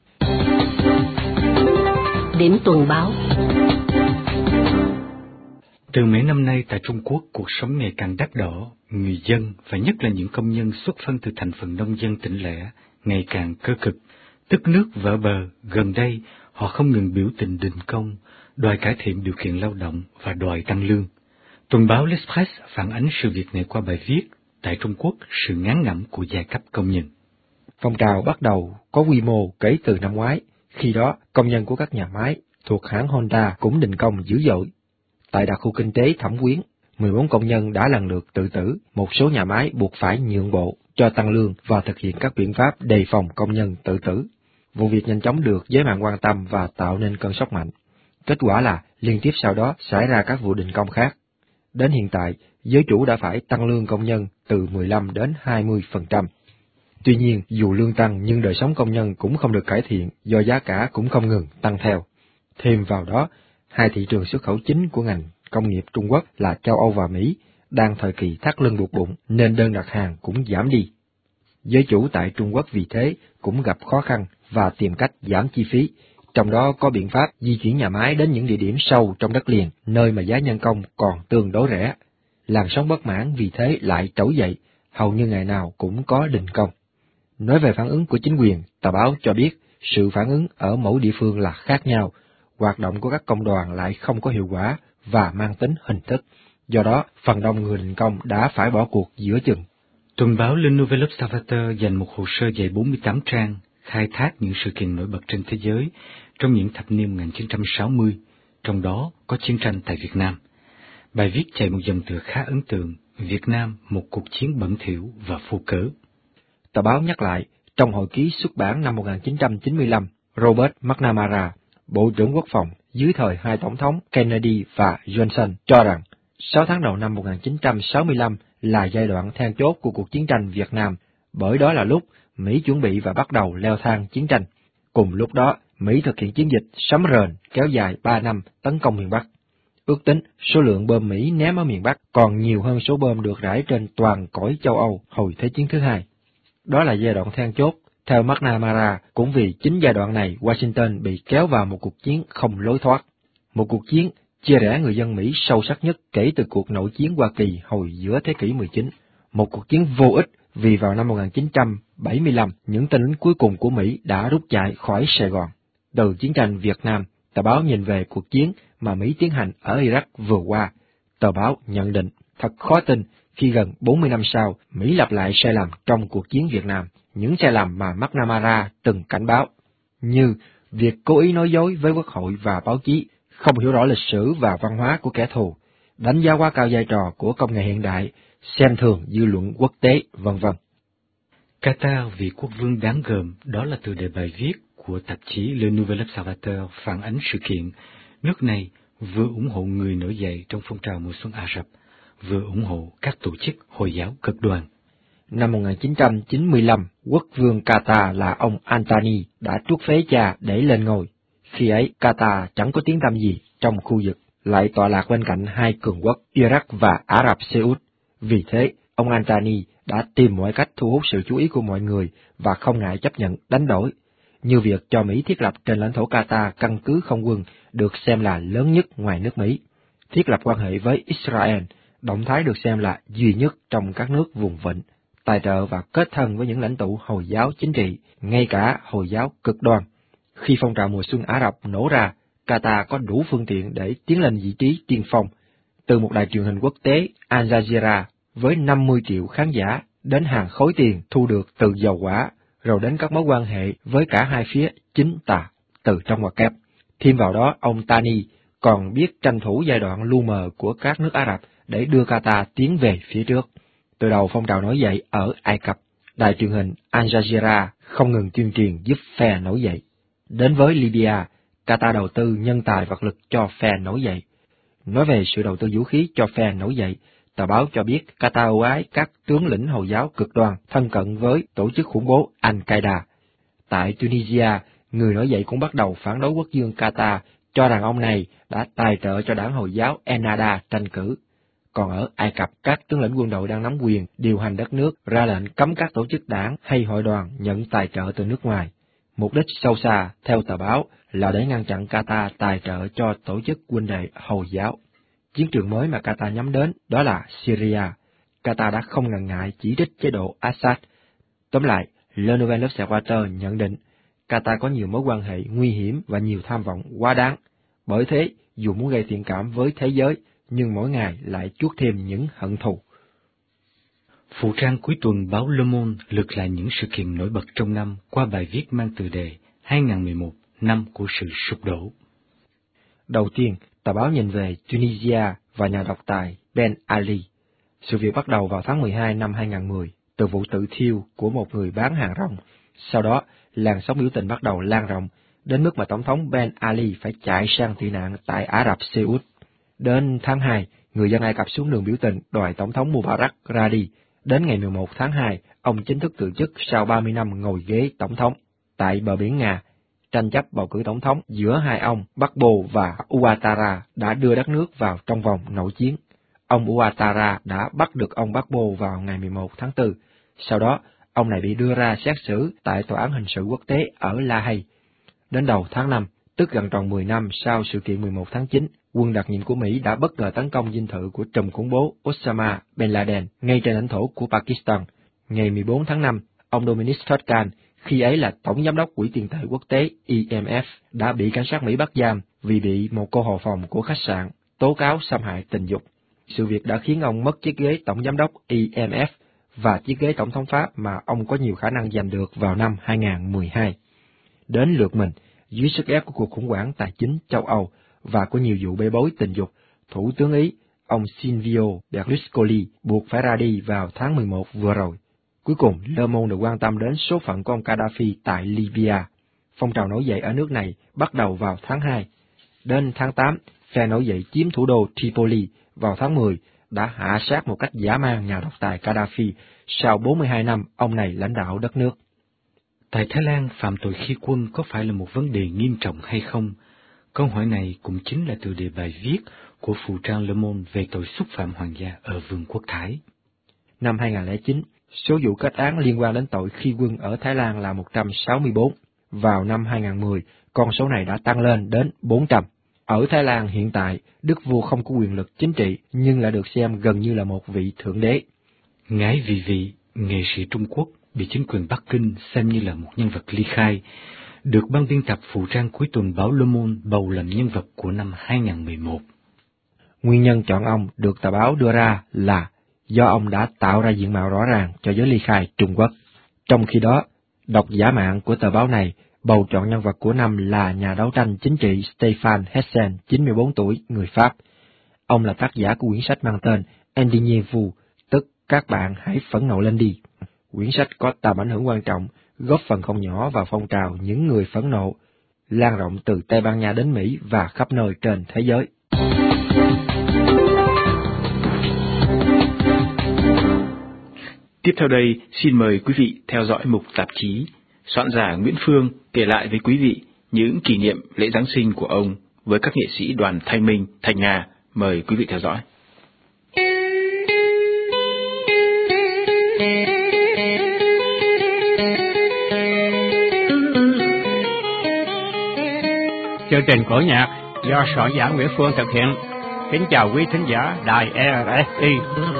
Điểm tuần báo. Từ mấy năm nay tại Trung Quốc, cuộc sống ngày càng đắt đỏ, người dân và nhất là những công nhân xuất thân từ thành phần nông dân tỉnh lẻ ngày càng cơ cực, tức nước vỡ bờ. Gần đây, họ không ngừng biểu tình đình công, đòi cải thiện điều kiện lao động và đòi tăng lương. Tuần báo L'Express phản ánh sự việc này qua bài viết tại Trung Quốc, sự ngán ngẩm của giai cấp công nhân. Phong trào bắt đầu có quy mô kể từ năm ngoái, khi đó công nhân của các nhà máy thuộc hãng Honda cũng đình công dữ dội. Tại đặc khu kinh tế Thẩm Quyến, mười bốn công nhân đã lần lượt tự tử, một số nhà máy buộc phải nhượng bộ cho tăng lương và thực hiện các biện pháp đề phòng công nhân tự tử. Vụ việc nhanh chóng được giới mạng quan tâm và tạo nên cơn sốc mạnh. Kết quả là liên tiếp sau đó xảy ra các vụ đình công khác. Đến hiện tại, giới chủ đã phải tăng lương công nhân từ mười lăm đến hai mươi phần trăm. Tuy nhiên, dù lương tăng nhưng đời sống công nhân cũng không được cải thiện do giá cả cũng không ngừng tăng theo. Thêm vào đó, hai thị trường xuất khẩu chính của ngành công nghiệp Trung Quốc là châu Âu và Mỹ đang thời kỳ thắt lưng buộc bụng nên đơn đặt hàng cũng giảm đi. Giới chủ tại Trung Quốc vì thế cũng gặp khó khăn và tìm cách giảm chi phí, trong đó có biện pháp di chuyển nhà máy đến những địa điểm sâu trong đất liền, nơi mà giá nhân công còn tương đối rẻ. Làn sóng bất mãn vì thế lại trỗi dậy, hầu như ngày nào cũng có đình công. Nói về phản ứng của chính quyền, tờ báo cho biết sự phản ứng ở mỗi địa phương là khác nhau, hoạt động của các công đoàn lại không có hiệu quả và mang tính hình thức. Do đó, phần đông người đình công đã phải bỏ cuộc giữa chừng. Tuần báo Le Nouvel Observateur dành một hồ sơ dày bốn mươi tám trang, khai thác những sự kiện nổi bật trên thế giới trong những thập niên một nghìn chín trăm sáu mươi, trong đó có chiến tranh tại Việt Nam. Bài viết chạy một dòng tựa khá ấn tượng, Việt Nam, một cuộc chiến bẩn thỉu và vô cớ. Tờ báo nhắc lại, trong hồi ký xuất bản năm một nghìn chín trăm chín mươi lăm, Robert McNamara, Bộ trưởng Quốc phòng dưới thời hai tổng thống Kennedy và Johnson cho rằng, sáu tháng đầu năm một nghìn chín trăm sáu mươi lăm là giai đoạn then chốt của cuộc chiến tranh Việt Nam, bởi đó là lúc Mỹ chuẩn bị và bắt đầu leo thang chiến tranh. Cùng lúc đó, Mỹ thực hiện chiến dịch Sấm Rền kéo dài ba năm tấn công miền Bắc. Ước tính số lượng bom Mỹ ném ở miền Bắc còn nhiều hơn số bom được rải trên toàn cõi châu Âu hồi Thế chiến thứ hai. Đó là giai đoạn then chốt. Theo McNamara, cũng vì chính giai đoạn này Washington bị kéo vào một cuộc chiến không lối thoát. Một cuộc chiến chia rẽ người dân Mỹ sâu sắc nhất kể từ cuộc nội chiến Hoa Kỳ hồi giữa thế kỷ mười chín. Một cuộc chiến vô ích vì vào năm một nghìn chín trăm bảy mươi lăm, những tên lính cuối cùng của Mỹ đã rút chạy khỏi Sài Gòn. Từ chiến tranh Việt Nam, tờ báo nhìn về cuộc chiến mà Mỹ tiến hành ở Iraq vừa qua. Tờ báo nhận định thật khó tin khi gần bốn mươi năm sau, Mỹ lặp lại sai lầm trong cuộc chiến Việt Nam, những sai lầm mà McNamara từng cảnh báo, như việc cố ý nói dối với quốc hội và báo chí, không hiểu rõ lịch sử và văn hóa của kẻ thù, đánh giá quá cao vai trò của công nghệ hiện đại, xem thường dư luận quốc tế, vân vân. Qatar vị quốc vương đáng gờm, đó là tựa đề bài viết của tạp chí Le Nouvel Observateur phản ánh sự kiện nước này vừa ủng hộ người nổi dậy trong phong trào mùa xuân Ả Rập, vừa ủng hộ các tổ chức Hồi giáo cực đoan. Năm một nghìn chín trăm chín mươi lăm, quốc vương Qatar là ông Al-Thani đã truất phế cha để lên ngôi. Khi ấy, Qatar chẳng có tiếng tăm gì trong khu vực, lại tọa lạc bên cạnh hai cường quốc Iraq và Ả Rập Xê Út. Vì thế, ông Al-Thani đã tìm mọi cách thu hút sự chú ý của mọi người và không ngại chấp nhận đánh đổi, như việc cho Mỹ thiết lập trên lãnh thổ Qatar căn cứ không quân được xem là lớn nhất ngoài nước Mỹ, thiết lập quan hệ với Israel, động thái được xem là duy nhất trong các nước vùng vịnh, tài trợ và kết thân với những lãnh tụ Hồi giáo chính trị, ngay cả Hồi giáo cực đoan. Khi phong trào mùa xuân Ả Rập nổ ra, Qatar có đủ phương tiện để tiến lên vị trí tiên phong. Từ một đài truyền hình quốc tế Al Jazeera với năm mươi triệu khán giả, đến hàng khối tiền thu được từ dầu hỏa, rồi đến các mối quan hệ với cả hai phía chính tà từ trong ngoặc kép. Thêm vào đó, ông Thani còn biết tranh thủ giai đoạn lu mờ của các nước Ả Rập để đưa Qatar tiến về phía trước. Từ đầu phong trào nổi dậy ở Ai Cập, đài truyền hình Al Jazeera không ngừng tuyên truyền giúp phe nổi dậy. Đến với Libya, Qatar đầu tư nhân tài vật lực cho phe nổi dậy. Nói về sự đầu tư vũ khí cho phe nổi dậy, tờ báo cho biết Qatar ưu ái các tướng lĩnh Hồi giáo cực đoan thân cận với tổ chức khủng bố Al-Qaeda. Tại Tunisia, người nổi dậy cũng bắt đầu phản đối quốc vương Qatar, cho rằng ông này đã tài trợ cho đảng Hồi giáo Ennahda tranh cử. Còn ở Ai Cập, các tướng lĩnh quân đội đang nắm quyền điều hành đất nước ra lệnh cấm các tổ chức đảng hay hội đoàn nhận tài trợ từ nước ngoài. Mục đích sâu xa, theo tờ báo, là để ngăn chặn Qatar tài trợ cho tổ chức huynh đệ Hồi giáo. Chiến trường mới mà Qatar nhắm đến đó là Syria. Qatar đã không ngần ngại chỉ trích chế độ Assad. Tóm lại, Le Nouvel Observateur nhận định Qatar có nhiều mối quan hệ nguy hiểm và nhiều tham vọng quá đáng. Bởi thế, dù muốn gây thiện cảm với thế giới, nhưng mỗi ngày lại chuốc thêm những hận thù. Phụ trang cuối tuần báo Le Monde lược lại những sự kiện nổi bật trong năm qua bài viết mang tựa đề hai không một một, năm của sự sụp đổ. Đầu tiên, tờ báo nhìn về Tunisia và nhà độc tài Ben Ali. Sự việc bắt đầu vào tháng mười hai năm hai không một không, từ vụ tự thiêu của một người bán hàng rong. Sau đó, làn sóng biểu tình bắt đầu lan rộng, đến mức mà Tổng thống Ben Ali phải chạy sang tị nạn tại Ả Rập Xê Út. Đến tháng hai, người dân Ai Cập xuống đường biểu tình đòi Tổng thống Mubarak ra đi. Đến ngày mười một tháng hai, ông chính thức từ chức sau ba mươi năm ngồi ghế Tổng thống. Tại bờ biển Nga, tranh chấp bầu cử Tổng thống giữa hai ông Gbagbo và Ouattara đã đưa đất nước vào trong vòng nội chiến. Ông Ouattara đã bắt được ông Gbagbo vào ngày mười một tháng tư. Sau đó, ông này bị đưa ra xét xử tại Tòa án Hình sự Quốc tế ở La Hay. Đến đầu tháng năm, tức gần tròn mười năm sau sự kiện mười một tháng chín, quân đặc nhiệm của Mỹ đã bất ngờ tấn công dinh thự của trùm khủng bố Osama Bin Laden ngay trên lãnh thổ của Pakistan. Ngày mười bốn tháng năm, ông Dominic Strauss-Kahn, khi ấy là Tổng Giám đốc Quỹ tiền tệ quốc tế I M F, đã bị cảnh sát Mỹ bắt giam vì bị một cô hầu phòng của khách sạn tố cáo xâm hại tình dục. Sự việc đã khiến ông mất chiếc ghế Tổng Giám đốc I M F và chiếc ghế Tổng thống Pháp mà ông có nhiều khả năng giành được vào năm hai không một hai. Đến lượt mình, dưới sức ép của cuộc khủng hoảng tài chính châu Âu và của nhiều vụ bê bối tình dục, Thủ tướng Ý, ông Silvio Berlusconi buộc phải ra đi vào tháng mười một vừa rồi. Cuối cùng, Le Monde được quan tâm đến số phận của ông Gaddafi tại Libya. Phong trào nổi dậy ở nước này bắt đầu vào tháng hai. Đến tháng tám, phe nổi dậy chiếm thủ đô Tripoli vào tháng mười đã hạ sát một cách dã man nhà độc tài Gaddafi sau bốn mươi hai năm ông này lãnh đạo đất nước. Tại Thái Lan, phạm tội khi quân có phải là một vấn đề nghiêm trọng hay không? Câu hỏi này cũng chính là tựa đề bài viết của phụ trang Le Monde về tội xúc phạm hoàng gia ở Vương quốc Thái. Năm hai không không chín, số vụ kết án liên quan đến tội khi quân ở Thái Lan là một trăm sáu mươi bốn. Vào năm hai không một không, con số này đã tăng lên đến bốn trăm. Ở Thái Lan hiện tại, đức vua không có quyền lực chính trị nhưng lại được xem gần như là một vị thượng đế. Ngái vì vị, nghệ sĩ Trung Quốc bị chính quyền Bắc Kinh xem như là một nhân vật ly khai, được ban biên tập phụ trang cuối tuần báo Le Monde bầu làm nhân vật của năm hai không một một. Nguyên nhân chọn ông được tờ báo đưa ra là do ông đã tạo ra diện mạo rõ ràng cho giới ly khai Trung Quốc. Trong khi đó, độc giả mạng của tờ báo này bầu chọn nhân vật của năm là nhà đấu tranh chính trị Stéphane Hessen, chín mươi bốn tuổi, người Pháp. Ông là tác giả của quyển sách mang tên Indignez-vous, tức các bạn hãy phẫn nộ lên đi. Quyển sách có tầm ảnh hưởng quan trọng, góp phần không nhỏ vào phong trào những người phẫn nộ, lan rộng từ Tây Ban Nha đến Mỹ và khắp nơi trên thế giới. Tiếp theo đây, xin mời quý vị theo dõi mục tạp chí. Soạn giả Nguyễn Phương kể lại với quý vị những kỷ niệm lễ Giáng sinh của ông với các nghệ sĩ đoàn Thanh Minh, Thanh Nga. Mời quý vị theo dõi. Chương trình cổ nhạc do soạn giả Nguyễn Phương thực hiện. Kính chào quý thính giả đài rờ ép i.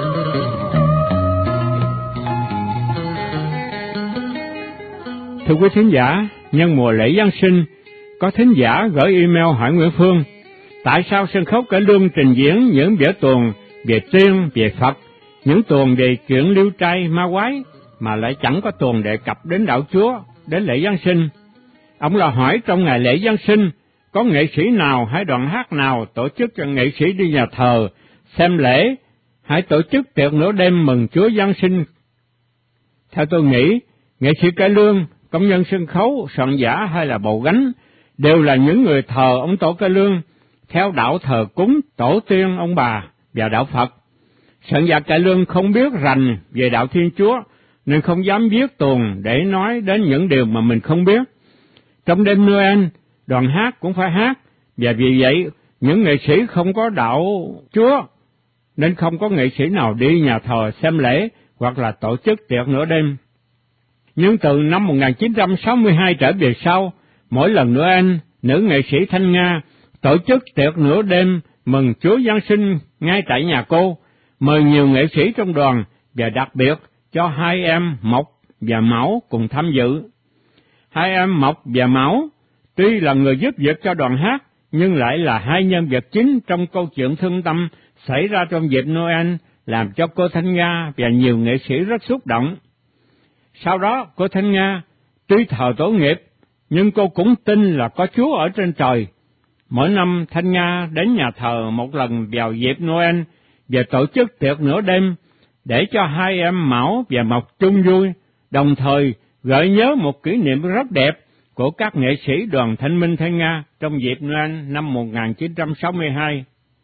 Thưa quý thính giả, nhân mùa lễ Giáng sinh, có thính giả gửi email hỏi Nguyễn Phương, tại sao sân khấu cải lương trình diễn những vở tuồng về tiên, về Phật, những tuồng về chuyện liêu trai ma quái, mà lại chẳng có tuồng đề cập đến đạo Chúa, đến lễ Giáng sinh. Ông là hỏi trong ngày lễ Giáng sinh, có nghệ sĩ nào hay đoàn hát nào tổ chức cho nghệ sĩ đi nhà thờ, xem lễ, hãy tổ chức tiệc nửa đêm mừng Chúa Giáng sinh. Theo tôi nghĩ, nghệ sĩ cải lương, công nhân sân khấu, soạn giả hay là bầu gánh đều là những người thờ ông Tổ Cải Lương, theo đạo thờ cúng tổ tiên ông bà và đạo Phật. Soạn giả cải lương không biết rành về đạo Thiên Chúa, nên không dám viết tuồng để nói đến những điều mà mình không biết. Trong đêm Noel, đoàn hát cũng phải hát, và vì vậy những nghệ sĩ không có đạo Chúa, nên không có nghệ sĩ nào đi nhà thờ xem lễ hoặc là tổ chức tiệc nửa đêm. Nhưng từ năm một nghìn chín trăm sáu mươi hai trở về sau, mỗi lần Noel, nữ nghệ sĩ Thanh Nga tổ chức tiệc nửa đêm mừng Chúa Giáng sinh ngay tại nhà cô, mời nhiều nghệ sĩ trong đoàn và đặc biệt cho hai em Mộc và Mão cùng tham dự. Hai em Mộc và Mão tuy là người giúp việc cho đoàn hát, nhưng lại là hai nhân vật chính trong câu chuyện thương tâm xảy ra trong dịp Noel, làm cho cô Thanh Nga và nhiều nghệ sĩ rất xúc động. Sau đó, cô Thanh Nga tuy thờ tổ nghiệp, nhưng cô cũng tin là có Chúa ở trên trời. Mỗi năm Thanh Nga đến nhà thờ một lần vào dịp Noel và tổ chức tiệc nửa đêm để cho hai em Mão và Mộc chung vui, đồng thời gợi nhớ một kỷ niệm rất đẹp của các nghệ sĩ đoàn Thanh Minh Thanh Nga trong dịp Noel năm một nghìn chín trăm sáu mươi hai.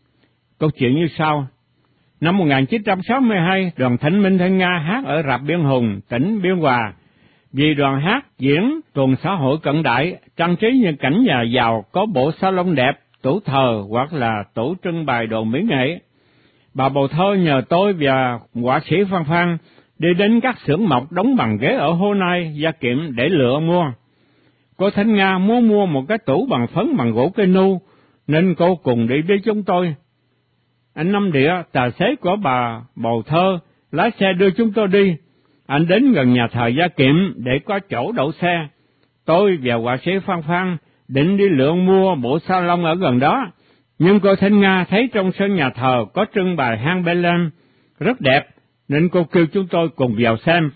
Câu chuyện như sau. Năm một nghìn chín trăm sáu mươi hai, đoàn Thanh Minh Thanh Nga hát ở rạp Biên Hùng, tỉnh Biên Hòa. Vì đoàn hát diễn tuồng xã hội cận đại, trang trí như cảnh nhà giàu, có bộ salon đẹp, tủ thờ hoặc là tủ trưng bày đồ mỹ nghệ. Bà bầu thơ nhờ tôi và họa sĩ Phan Phan đi đến các xưởng mộc đóng bằng ghế ở Hồ Nai, Gia Kiệm để lựa mua. Cô Thanh Nga muốn mua một cái tủ bằng phấn bằng gỗ cây nu, nên cô cùng đi với chúng tôi. Anh Năm Địa, tài xế của bà bầu thơ, lái xe đưa chúng tôi đi. Anh đến gần nhà thờ Gia Kiệm để có chỗ đậu xe. Tôi và họa sĩ Phan Phan định đi lựa mua bộ salon ở gần đó, nhưng cô Thanh Nga thấy trong sân nhà thờ có trưng bày hang Bethlehem rất đẹp, nên cô kêu chúng tôi cùng vào xem.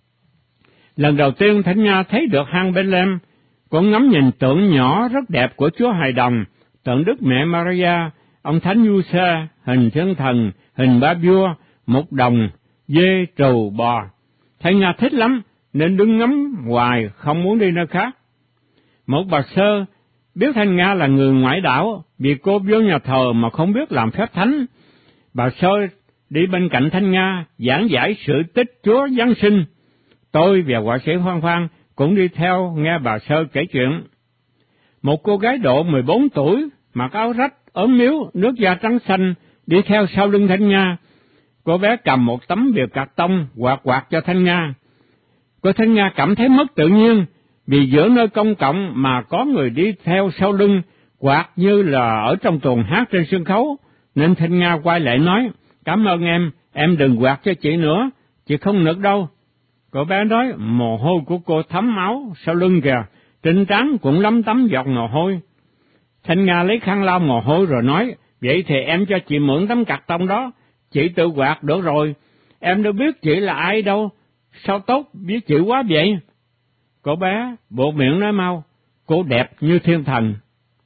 Lần đầu tiên Thanh Nga thấy được hang Bethlehem, cô ngắm nhìn tượng nhỏ rất đẹp của Chúa Hài Đồng, tượng Đức Mẹ Maria, ông Thánh Giuse, hình Thiên Thần, hình Ba Vua, một đồng, dê, trâu, bò. Thanh Nga thích lắm, nên đứng ngắm hoài, không muốn đi nơi khác. Một bà sơ biết Thanh Nga là người ngoại đạo, vì cô vô nhà thờ mà không biết làm phép thánh. Bà sơ đi bên cạnh Thanh Nga, giảng giải sự tích Chúa Giáng sinh. Tôi và họa sĩ Phan Phan cũng đi theo nghe bà sơ kể chuyện. Một cô gái độ mười bốn tuổi, mặc áo rách, ốm miếu, nước da trắng xanh, đi theo sau lưng Thanh Nga. Cô bé cầm một tấm bìa cạc tông quạt quạt cho Thanh Nga. Cô Thanh Nga cảm thấy mất tự nhiên, vì giữa nơi công cộng mà có người đi theo sau lưng, quạt như là ở trong tuồng hát trên sân khấu, nên Thanh Nga quay lại nói, cảm ơn em, em đừng quạt cho chị nữa, chị không nực đâu. Cô bé nói, mồ hôi của cô thấm máu sau lưng kìa, trên trán cũng lấm tấm giọt mồ hôi. Thanh Nga lấy khăn lau mồ hôi rồi nói, vậy thì em cho chị mượn tấm cạc tông đó, chị tự quạt được rồi, em đâu biết chị là ai đâu, sao tốt biết chị quá vậy? Cô bé buộc miệng nói mau, cô đẹp như thiên thần.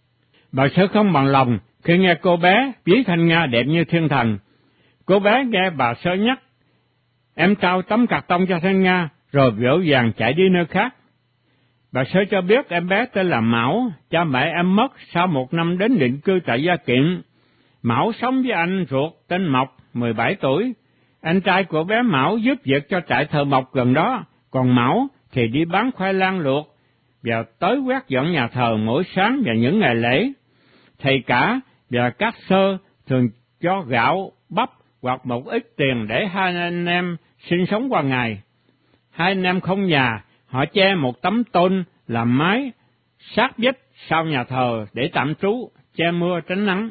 Bà sơ không bằng lòng khi nghe cô bé ví Thanh Nga đẹp như thiên thần. Cô bé nghe bà sơ nhắc, em trao tấm cạc tông cho Thanh Nga, rồi vội vàng chạy đi nơi khác. Bà sơ cho biết em bé tên là Mão, cha mẹ em mất sau một năm đến định cư tại Gia Kiệm. Mão sống với anh ruột tên Mộc, mười bảy tuổi. Anh trai của bé Mão giúp việc cho trại thờ Mộc gần đó, còn Mão thì đi bán khoai lang luộc và tới quét dọn nhà thờ mỗi sáng và những ngày lễ. Thầy cả và các sơ thường cho gạo, bắp hoặc một ít tiền để hai anh em sinh sống qua ngày. Hai anh em không nhà, họ che một tấm tôn làm mái sát vách sau nhà thờ để tạm trú, che mưa tránh nắng.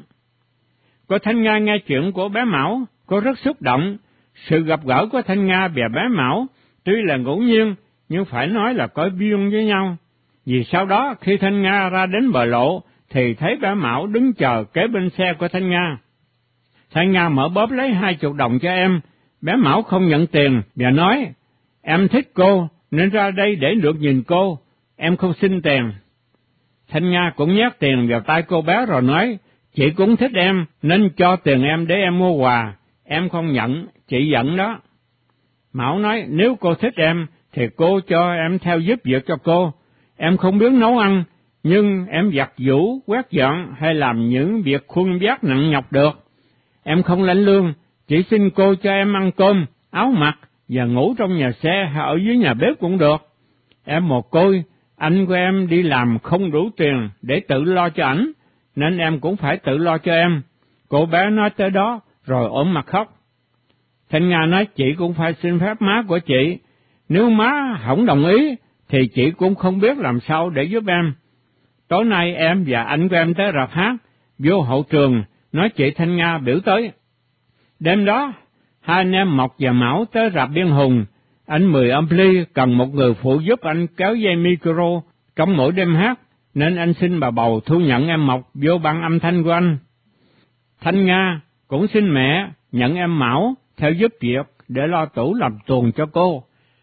Cô Thanh Nga nghe chuyện của bé Mão, cô rất xúc động. Sự gặp gỡ của Thanh Nga và bé Mão tuy là ngẫu nhiên, nhưng phải nói là có duyên với nhau. Vì sau đó khi Thanh Nga ra đến bờ lộ, thì thấy bé Mão đứng chờ kế bên xe của Thanh Nga. Thanh Nga mở bóp lấy hai chục đồng cho em, Bé Mão không nhận tiền và nói, em thích cô nên ra đây để được nhìn cô, em không xin tiền. Thanh Nga cũng nhét tiền vào tay cô bé rồi nói, chị cũng thích em nên cho tiền em để em mua quà, em không nhận, chị giận đó. Mão nói, nếu cô thích em thì cô cho em theo giúp việc cho cô, em không biết nấu ăn, nhưng em giặt giũ, quét dọn hay làm những việc khuân vác nặng nhọc được. Em không lãnh lương, chỉ xin cô cho em ăn cơm, áo mặc và ngủ trong nhà xe hay ở dưới nhà bếp cũng được. Em mồ côi, anh của em đi làm không đủ tiền để tự lo cho ảnh, nên em cũng phải tự lo cho em. Cô bé nói tới đó rồi ôm mặt khóc. Thanh Nga nói, chị cũng phải xin phép má của chị, nếu má không đồng ý thì chị cũng không biết làm sao để giúp em. Tối nay em và anh của em tới rạp hát, vô hậu trường, nói chị Thanh Nga biểu tới. Đêm đó, hai anh em Mộc và Mão tới rạp Biên Hùng, anh Mười Ampli cần một người phụ giúp anh kéo dây micro trong mỗi đêm hát, nên anh xin bà bầu thu nhận em Mộc vô ban âm thanh của anh. Thanh Nga cũng xin mẹ nhận em Mão theo giúp việc để lo tủ làm tuồng cho cô.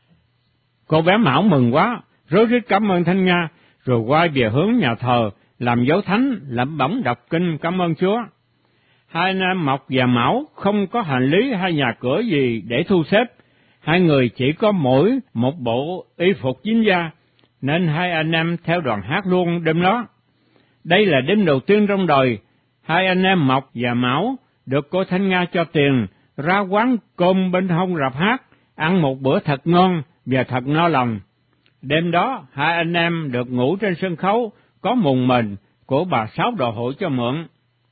Cô bé Mão mừng quá, rối rít cảm ơn Thanh Nga, rồi quay về hướng nhà thờ, làm dấu thánh, lẩm bẩm đọc kinh cảm ơn Chúa. Hai anh em Mộc và Mão không có hành lý hay nhà cửa gì để thu xếp, hai người chỉ có mỗi một bộ y phục dính da, nên hai anh em theo đoàn hát luôn đêm đó. Đây là đêm đầu tiên trong đời, hai anh em Mộc và Mão được cô Thanh Nga cho tiền, ra quán cơm bên hông rạp hát, ăn một bữa thật ngon và thật no lòng. Đêm đó, hai anh em được ngủ trên sân khấu, có mùng mền của bà Sáu Đồ Hội cho mượn.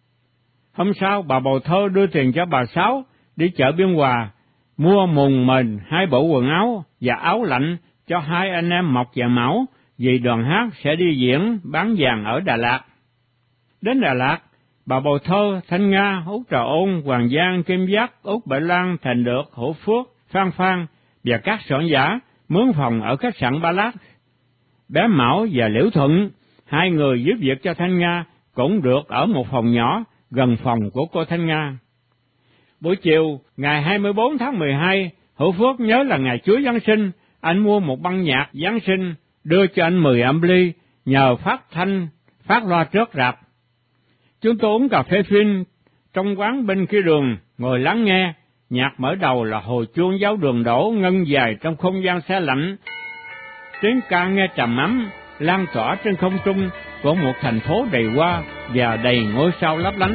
Hôm sau, bà Bầu Thơ đưa tiền cho bà Sáu đi chợ Biên Hòa, mua mùng mền, hai bộ quần áo và áo lạnh cho hai anh em Mộc và Mão, vì đoàn hát sẽ đi diễn bán vàng ở Đà Lạt. Đến Đà Lạt, bà Bầu Thơ, Thanh Nga, Út Trà Ôn, Hoàng Giang, Kim Giác, Út Bệ Lan, Thành Được, Hữu Phước, Phan Phan và các soạn giả mướn phòng ở khách sạn Ba Lát. Bé Mão và Liễu Thuận, hai người giúp việc cho Thanh Nga, cũng được ở một phòng nhỏ gần phòng của cô Thanh Nga. Buổi chiều, ngày hai mươi bốn tháng mười hai, Hữu Phước nhớ là ngày Chúa Giáng sinh, anh mua một băng nhạc Giáng sinh, đưa cho anh Mười Ampli, nhờ phát thanh, phát loa trước rạp. Chúng tôi uống cà phê phin trong quán bên kia đường, ngồi lắng nghe. Nhạc mở đầu là hồi chuông giáo đường đổ ngân dài trong không gian xe lạnh. Tiếng ca nghe trầm ấm, lan tỏa trên không trung của một thành phố đầy hoa và đầy ngôi sao lấp lánh.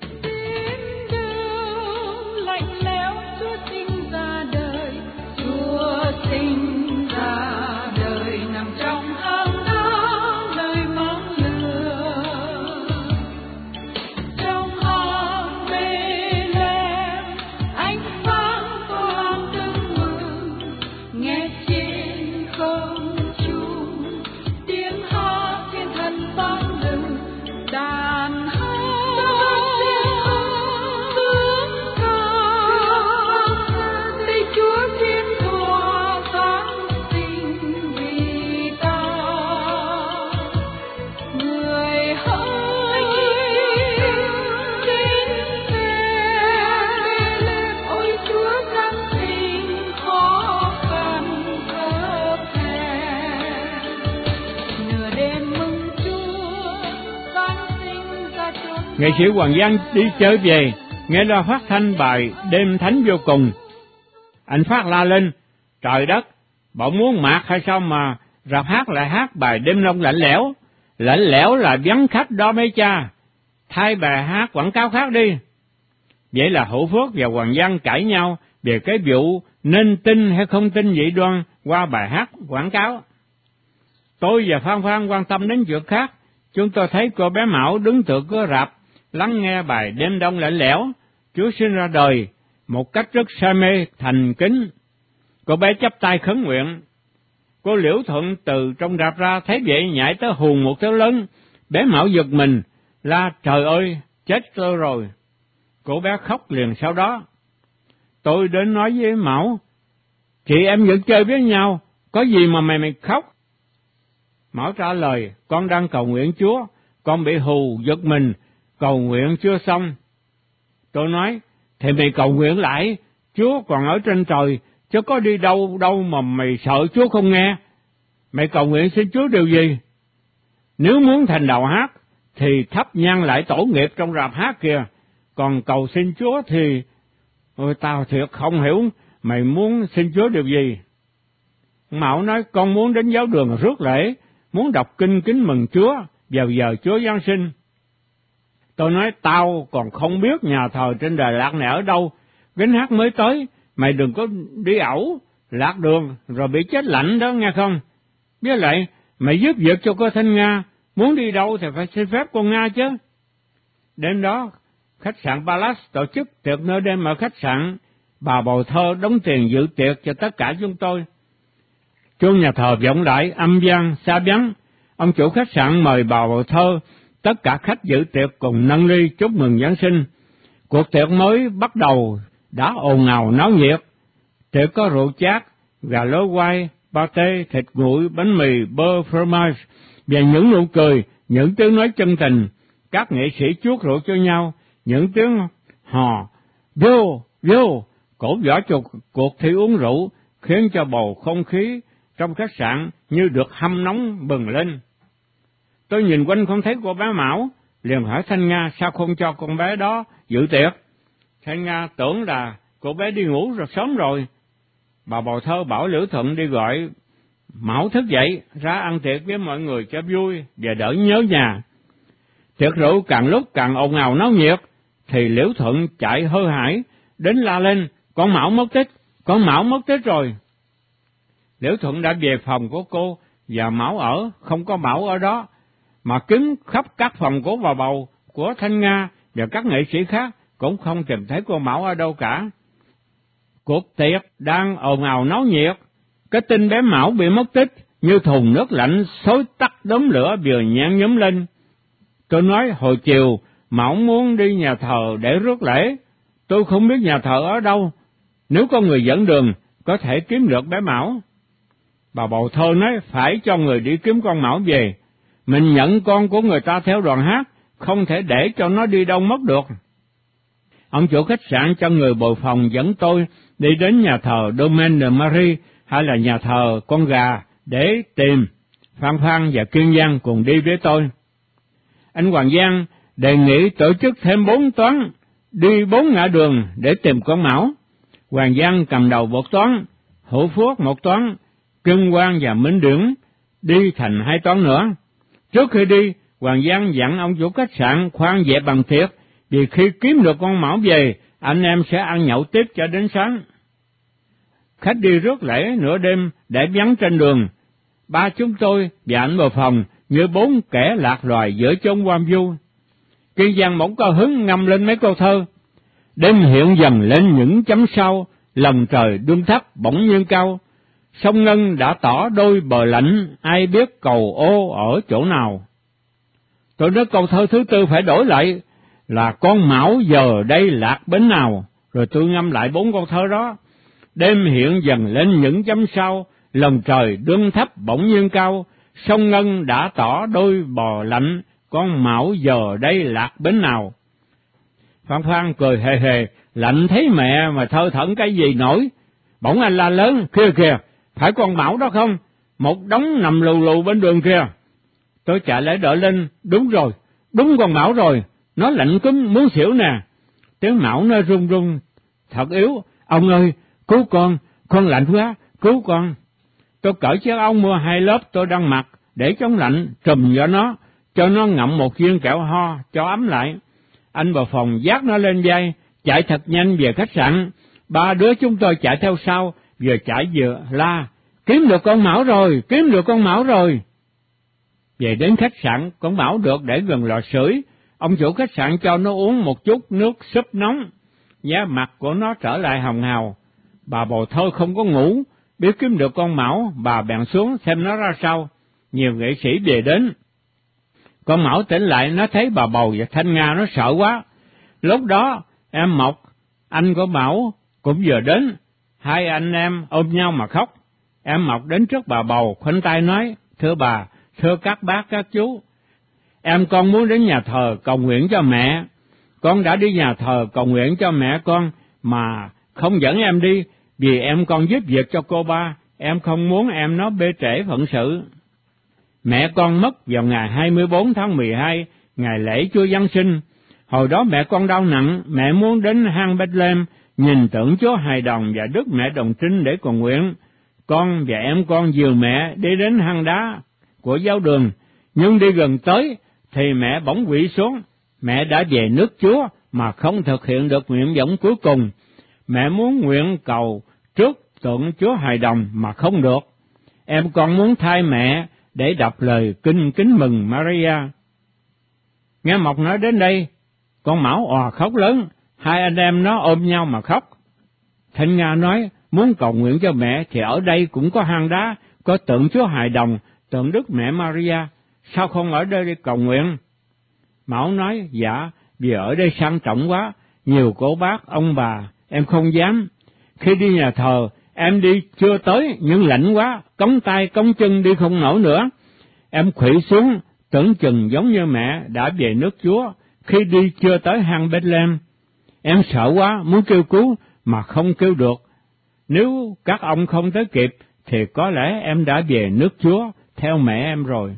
Nghệ sĩ Hoàng Giang đi chơi về, nghe loa phát thanh bài Đêm Thánh Vô Cùng. Anh phát la lên, trời đất, bọn muốn mạt hay sao mà rạp hát lại hát bài Đêm Đông Lạnh Lẽo? Lạnh lẽo là vắng khách đó mấy cha, thay bài hát quảng cáo khác đi. Vậy là Hữu Phước và Hoàng Giang cãi nhau về cái vụ nên tin hay không tin Dị Đoan qua bài hát quảng cáo. Tôi và Phan Phan quan tâm đến chuyện khác. Chúng tôi thấy cô bé Mão đứng tựa cửa rạp, lắng nghe bài Đêm Đông Lạnh Lẽo, Chúa sinh ra đời, một cách rất say mê, thành kính. Cô bé chắp tay khấn nguyện. Cô Liễu Thuận từ trong rạp ra thấy vậy nhảy tới hùn một tiếng lớn. Bé Mão giật mình, la trời ơi, chết tôi rồi. Cô bé khóc liền sau đó. Tôi đến nói với Mão, chị em vẫn chơi với nhau, có gì mà mày mày khóc? Mão trả lời, con đang cầu nguyện Chúa, con bị hù giật mình, cầu nguyện chưa xong. Tôi nói, thì mày cầu nguyện lại, Chúa còn ở trên trời, chứ có đi đâu đâu mà mày sợ Chúa không nghe. Mày cầu nguyện xin Chúa điều gì? Nếu muốn thành đạo hát, thì thắp nhang lại tổ nghiệp trong rạp hát kìa. Còn cầu xin Chúa thì... Ôi, tao thiệt không hiểu mày muốn xin Chúa điều gì. Mạo nói, con muốn đến giáo đường rước lễ, muốn đọc kinh kính mừng Chúa vào giờ Chúa Giáng sinh. Tôi nói, tao còn không biết nhà thờ trên Đà Lạt này ở đâu, gánh hát mới tới, mày đừng có đi ẩu, lạc đường rồi bị chết lạnh đó nghe không. Với lại, mày giúp việc cho cô Thanh Nga, muốn đi đâu thì phải xin phép con Nga chứ. Đêm đó, khách sạn Palace tổ chức tiệc nửa đêm ở khách sạn, bà Bầu Thơ đóng tiền dự tiệc cho tất cả chúng tôi. Chuông nhà thờ vọng lại âm vang xa vắng, ông chủ khách sạn mời bà Bầu Thơ, tất cả khách dự tiệc cùng nâng ly chúc mừng Giáng sinh. Cuộc tiệc mới bắt đầu đã ồn ào náo nhiệt. Tiệc có rượu chát, gà lối quay, pate, thịt nguội, bánh mì, bơ, fromage, và những nụ cười, những tiếng nói chân tình. Các nghệ sĩ chuốt rượu cho nhau, những tiếng hò, vô, vô, cổ võ cho cuộc thi uống rượu, khiến cho bầu không khí trong khách sạn như được hâm nóng bừng lên. Tôi nhìn quanh không thấy cô bé Mão, liền hỏi Thanh Nga sao không cho con bé đó dự tiệc. Thanh Nga tưởng là cô bé đi ngủ rồi sớm rồi. Bà Bầu Thơ bảo Liễu Thuận đi gọi Mão thức dậy, ra ăn tiệc với mọi người cho vui và đỡ nhớ nhà. Tiệc rượu càng lúc càng ồn ào náo nhiệt, thì Liễu Thuận chạy hơ hải, đến la lên, con Mão mất tích, con Mão mất tích rồi. Liễu Thuận đã về phòng của cô, và Mão ở, không có Mão ở đó, mà kiếm khắp các phòng của bà Bầu, của Thanh Nga và các nghệ sĩ khác, cũng không tìm thấy cô Mão ở đâu cả. Cuộc tiệc đang ồn ào náo nhiệt, cái tin bé Mão bị mất tích như thùng nước lạnh xối tắt đốm lửa vừa nhen nhóm lên. Tôi nói hồi chiều Mão muốn đi nhà thờ để rước lễ, tôi không biết nhà thờ ở đâu, nếu có người dẫn đường có thể kiếm được bé Mão. Bà Bầu Thơ nói phải cho người đi kiếm con Mão về, mình nhận con của người ta theo đoàn hát, không thể để cho nó đi đâu mất được. Ông chủ khách sạn cho người bồi phòng dẫn tôi đi đến nhà thờ Domaine de Marie hay là nhà thờ Con Gà để tìm. Phan Phan và Kiên Giang cùng đi với tôi. Anh Hoàng Giang đề nghị tổ chức thêm bốn toán, đi bốn ngã đường để tìm con Mão. Hoàng Giang cầm đầu một toán, Hữu Phước một toán, Trương Quang và Minh Điển đi thành hai toán nữa. Trước khi đi, Hoàng Giang dặn ông chủ khách sạn khoan dẹp bằng thiệt, vì khi kiếm được con Mão về, anh em sẽ ăn nhậu tiếp cho đến sáng. Khách đi rước lễ nửa đêm để vắng trên đường. Ba chúng tôi và anh vào phòng như bốn kẻ lạc loài giữa chốn hoang vu. Kiên Giang bỗng có hứng ngâm lên mấy câu thơ. Đêm hiện dần lên những chấm sao, lòng trời đương thấp bỗng nhiên cao. Sông Ngân đã tỏ đôi bờ lạnh, ai biết cầu ô ở chỗ nào. Tôi nói câu thơ thứ tư phải đổi lại là con Mão giờ đây lạc bến nào, rồi tôi ngâm lại bốn câu thơ đó. Đêm hiện dần lên những chấm sao, lòng trời đương thấp bỗng nhiên cao, sông Ngân đã tỏ đôi bờ lạnh, con Mão giờ đây lạc bến nào. Phan Phan cười hề hề, lạnh thấy mẹ mà thơ thẩn cái gì nổi. Bỗng anh la lớn, kia kìa, phải con Mão đó không? Một đống nằm lù lù bên đường kia. Tôi chạy lại đỡ lên, đúng rồi, đúng con Mão rồi, nó lạnh cúm muốn xỉu nè. Tiếng Mão nó run run, thật yếu, ông ơi, cứu con, con lạnh quá, cứu con. Tôi cởi chiếc áo mua hai lớp tôi đang mặc, để chống lạnh, trùm vào nó, cho nó ngậm một viên kẹo ho, cho ấm lại. Anh vào phòng vác nó lên vai, chạy thật nhanh về khách sạn. Ba đứa chúng tôi chạy theo sau, vừa chạy vừa la, kiếm được con Mão rồi, kiếm được con Mão rồi. Về đến khách sạn, con Mão được để gần lò sưởi, ông chủ khách sạn cho nó uống một chút nước súp nóng, da mặt của nó trở lại hồng hào. Bà Bầu Thơ không có ngủ, biết kiếm được con Mão, bà bèn xuống xem nó ra sao. Nhiều nghệ sĩ về đến. Con Mão tỉnh lại, nó thấy bà Bầu và Thanh Nga nó sợ quá. Lúc đó, em Mộc, anh của Mão, cũng vừa đến. Hai anh em ôm nhau mà khóc. Em Mộc đến trước bà Bầu, khoanh tay nói, thưa bà, thưa các bác các chú, em con muốn đến nhà thờ cầu nguyện cho mẹ. Con đã đi nhà thờ cầu nguyện cho mẹ con, mà không dẫn em đi, vì em còn giúp việc cho cô ba, em không muốn em nó bê trễ phận sự. Mẹ con mất vào ngày hai mươi bốn tháng mười hai, ngày lễ Chúa Giáng sinh. Hồi đó mẹ con đau nặng, mẹ muốn đến hang Bethlehem, nhìn tưởng Chúa hài đồng và Đức Mẹ Đồng Trinh để cầu nguyện. Con và em con dìu mẹ đi đến hang đá của giáo đường, nhưng đi gần tới thì mẹ bỗng quỵ xuống. Mẹ đã về nước Chúa mà không thực hiện được nguyện vọng cuối cùng. Mẹ muốn nguyện cầu trước tượng Chúa hài đồng mà không được. Em con muốn thay mẹ để đọc lời kinh kính mừng Maria. Nghe Mộc nói đến đây, con Mão òa khóc lớn, hai anh em nó ôm nhau mà khóc. Thanh Nga nói, muốn cầu nguyện cho mẹ thì ở đây cũng có hang đá, có tượng Chúa hài đồng, tượng Đức Mẹ Maria, sao không ở đây đi cầu nguyện? Mão nói, dạ, vì ở đây sang trọng quá, nhiều cô bác, ông bà, em không dám. Khi đi nhà thờ, em đi chưa tới, nhưng lạnh quá, cống tay cống chân đi không nổi nữa. Em khuỵu xuống, tưởng chừng giống như mẹ đã về nước Chúa, khi đi chưa tới hang Bethlehem. Em sợ quá, muốn kêu cứu, mà không kêu được. Nếu các ông không tới kịp, thì có lẽ em đã về nước Chúa, theo mẹ em rồi.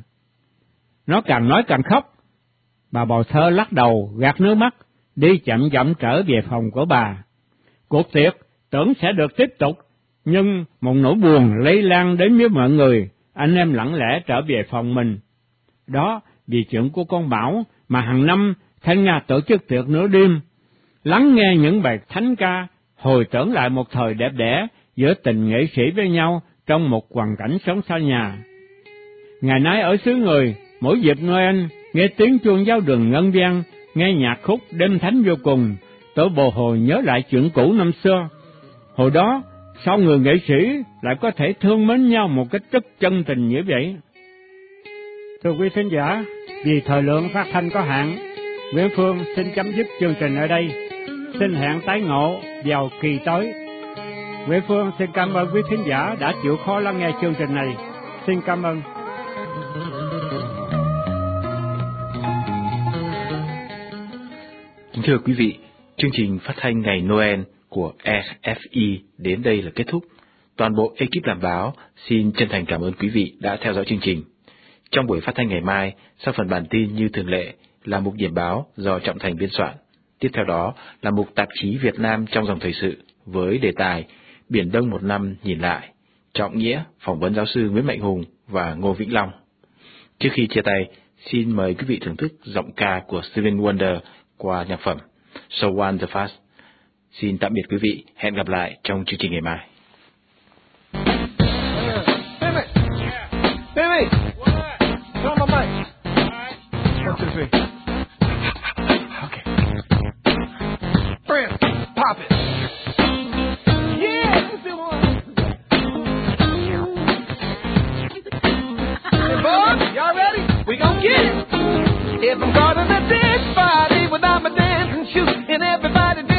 Nó càng nói càng khóc. Bà bào thơ lắc đầu, gạt nước mắt, đi chậm chậm trở về phòng của bà. Cuộc tiệc tưởng sẽ được tiếp tục, nhưng một nỗi buồn lây lan đến với mọi người, anh em lặng lẽ trở về phòng mình. Đó vì chuyện của con Bảo mà hàng năm Thanh Nga tổ chức tiệc nửa đêm, lắng nghe những bài thánh ca, hồi tưởng lại một thời đẹp đẽ giữa tình nghệ sĩ với nhau trong một hoàn cảnh sống xa nhà. Ngày nay ở xứ người, mỗi dịp Noel, nghe tiếng chuông giáo đường ngân vang, nghe nhạc khúc đêm thánh vô cùng, tôi bồi hồi nhớ lại chuyện cũ năm xưa. Hồi đó, sao người nghệ sĩ lại có thể thương mến nhau một cách rất chân tình như vậy? Thưa quý thính giả, vì thời lượng phát thanh có hạn, Nguyễn Phương xin chấm dứt chương trình ở đây. Xin hẹn tái ngộ vào kỳ tới. Nguyễn Phương xin cảm ơn quý thính giả đã chịu khó lắng nghe chương trình này. Xin cảm ơn. Kính thưa quý vị, chương trình phát thanh ngày Noel của e ép i đến đây là kết thúc. Toàn bộ ekip làm báo xin chân thành cảm ơn quý vị đã theo dõi chương trình. Trong buổi phát thanh ngày mai, sau phần bản tin như thường lệ là mục điểm báo do Trọng Thành biên soạn. Tiếp theo đó là mục tạp chí Việt Nam trong dòng thời sự với đề tài Biển Đông một năm nhìn lại, Trọng Nghĩa phỏng vấn giáo sư Nguyễn Mạnh Hùng và Ngô Vĩnh Long. Trước khi chia tay, xin mời quý vị thưởng thức giọng ca của Stevie Wonder qua nhạc phẩm So Wonderful. Xin tạm biệt quý vị, hẹn gặp lại trong chương trình ngày mai. If I'm caught in a dead body without my dancing shoes and everybody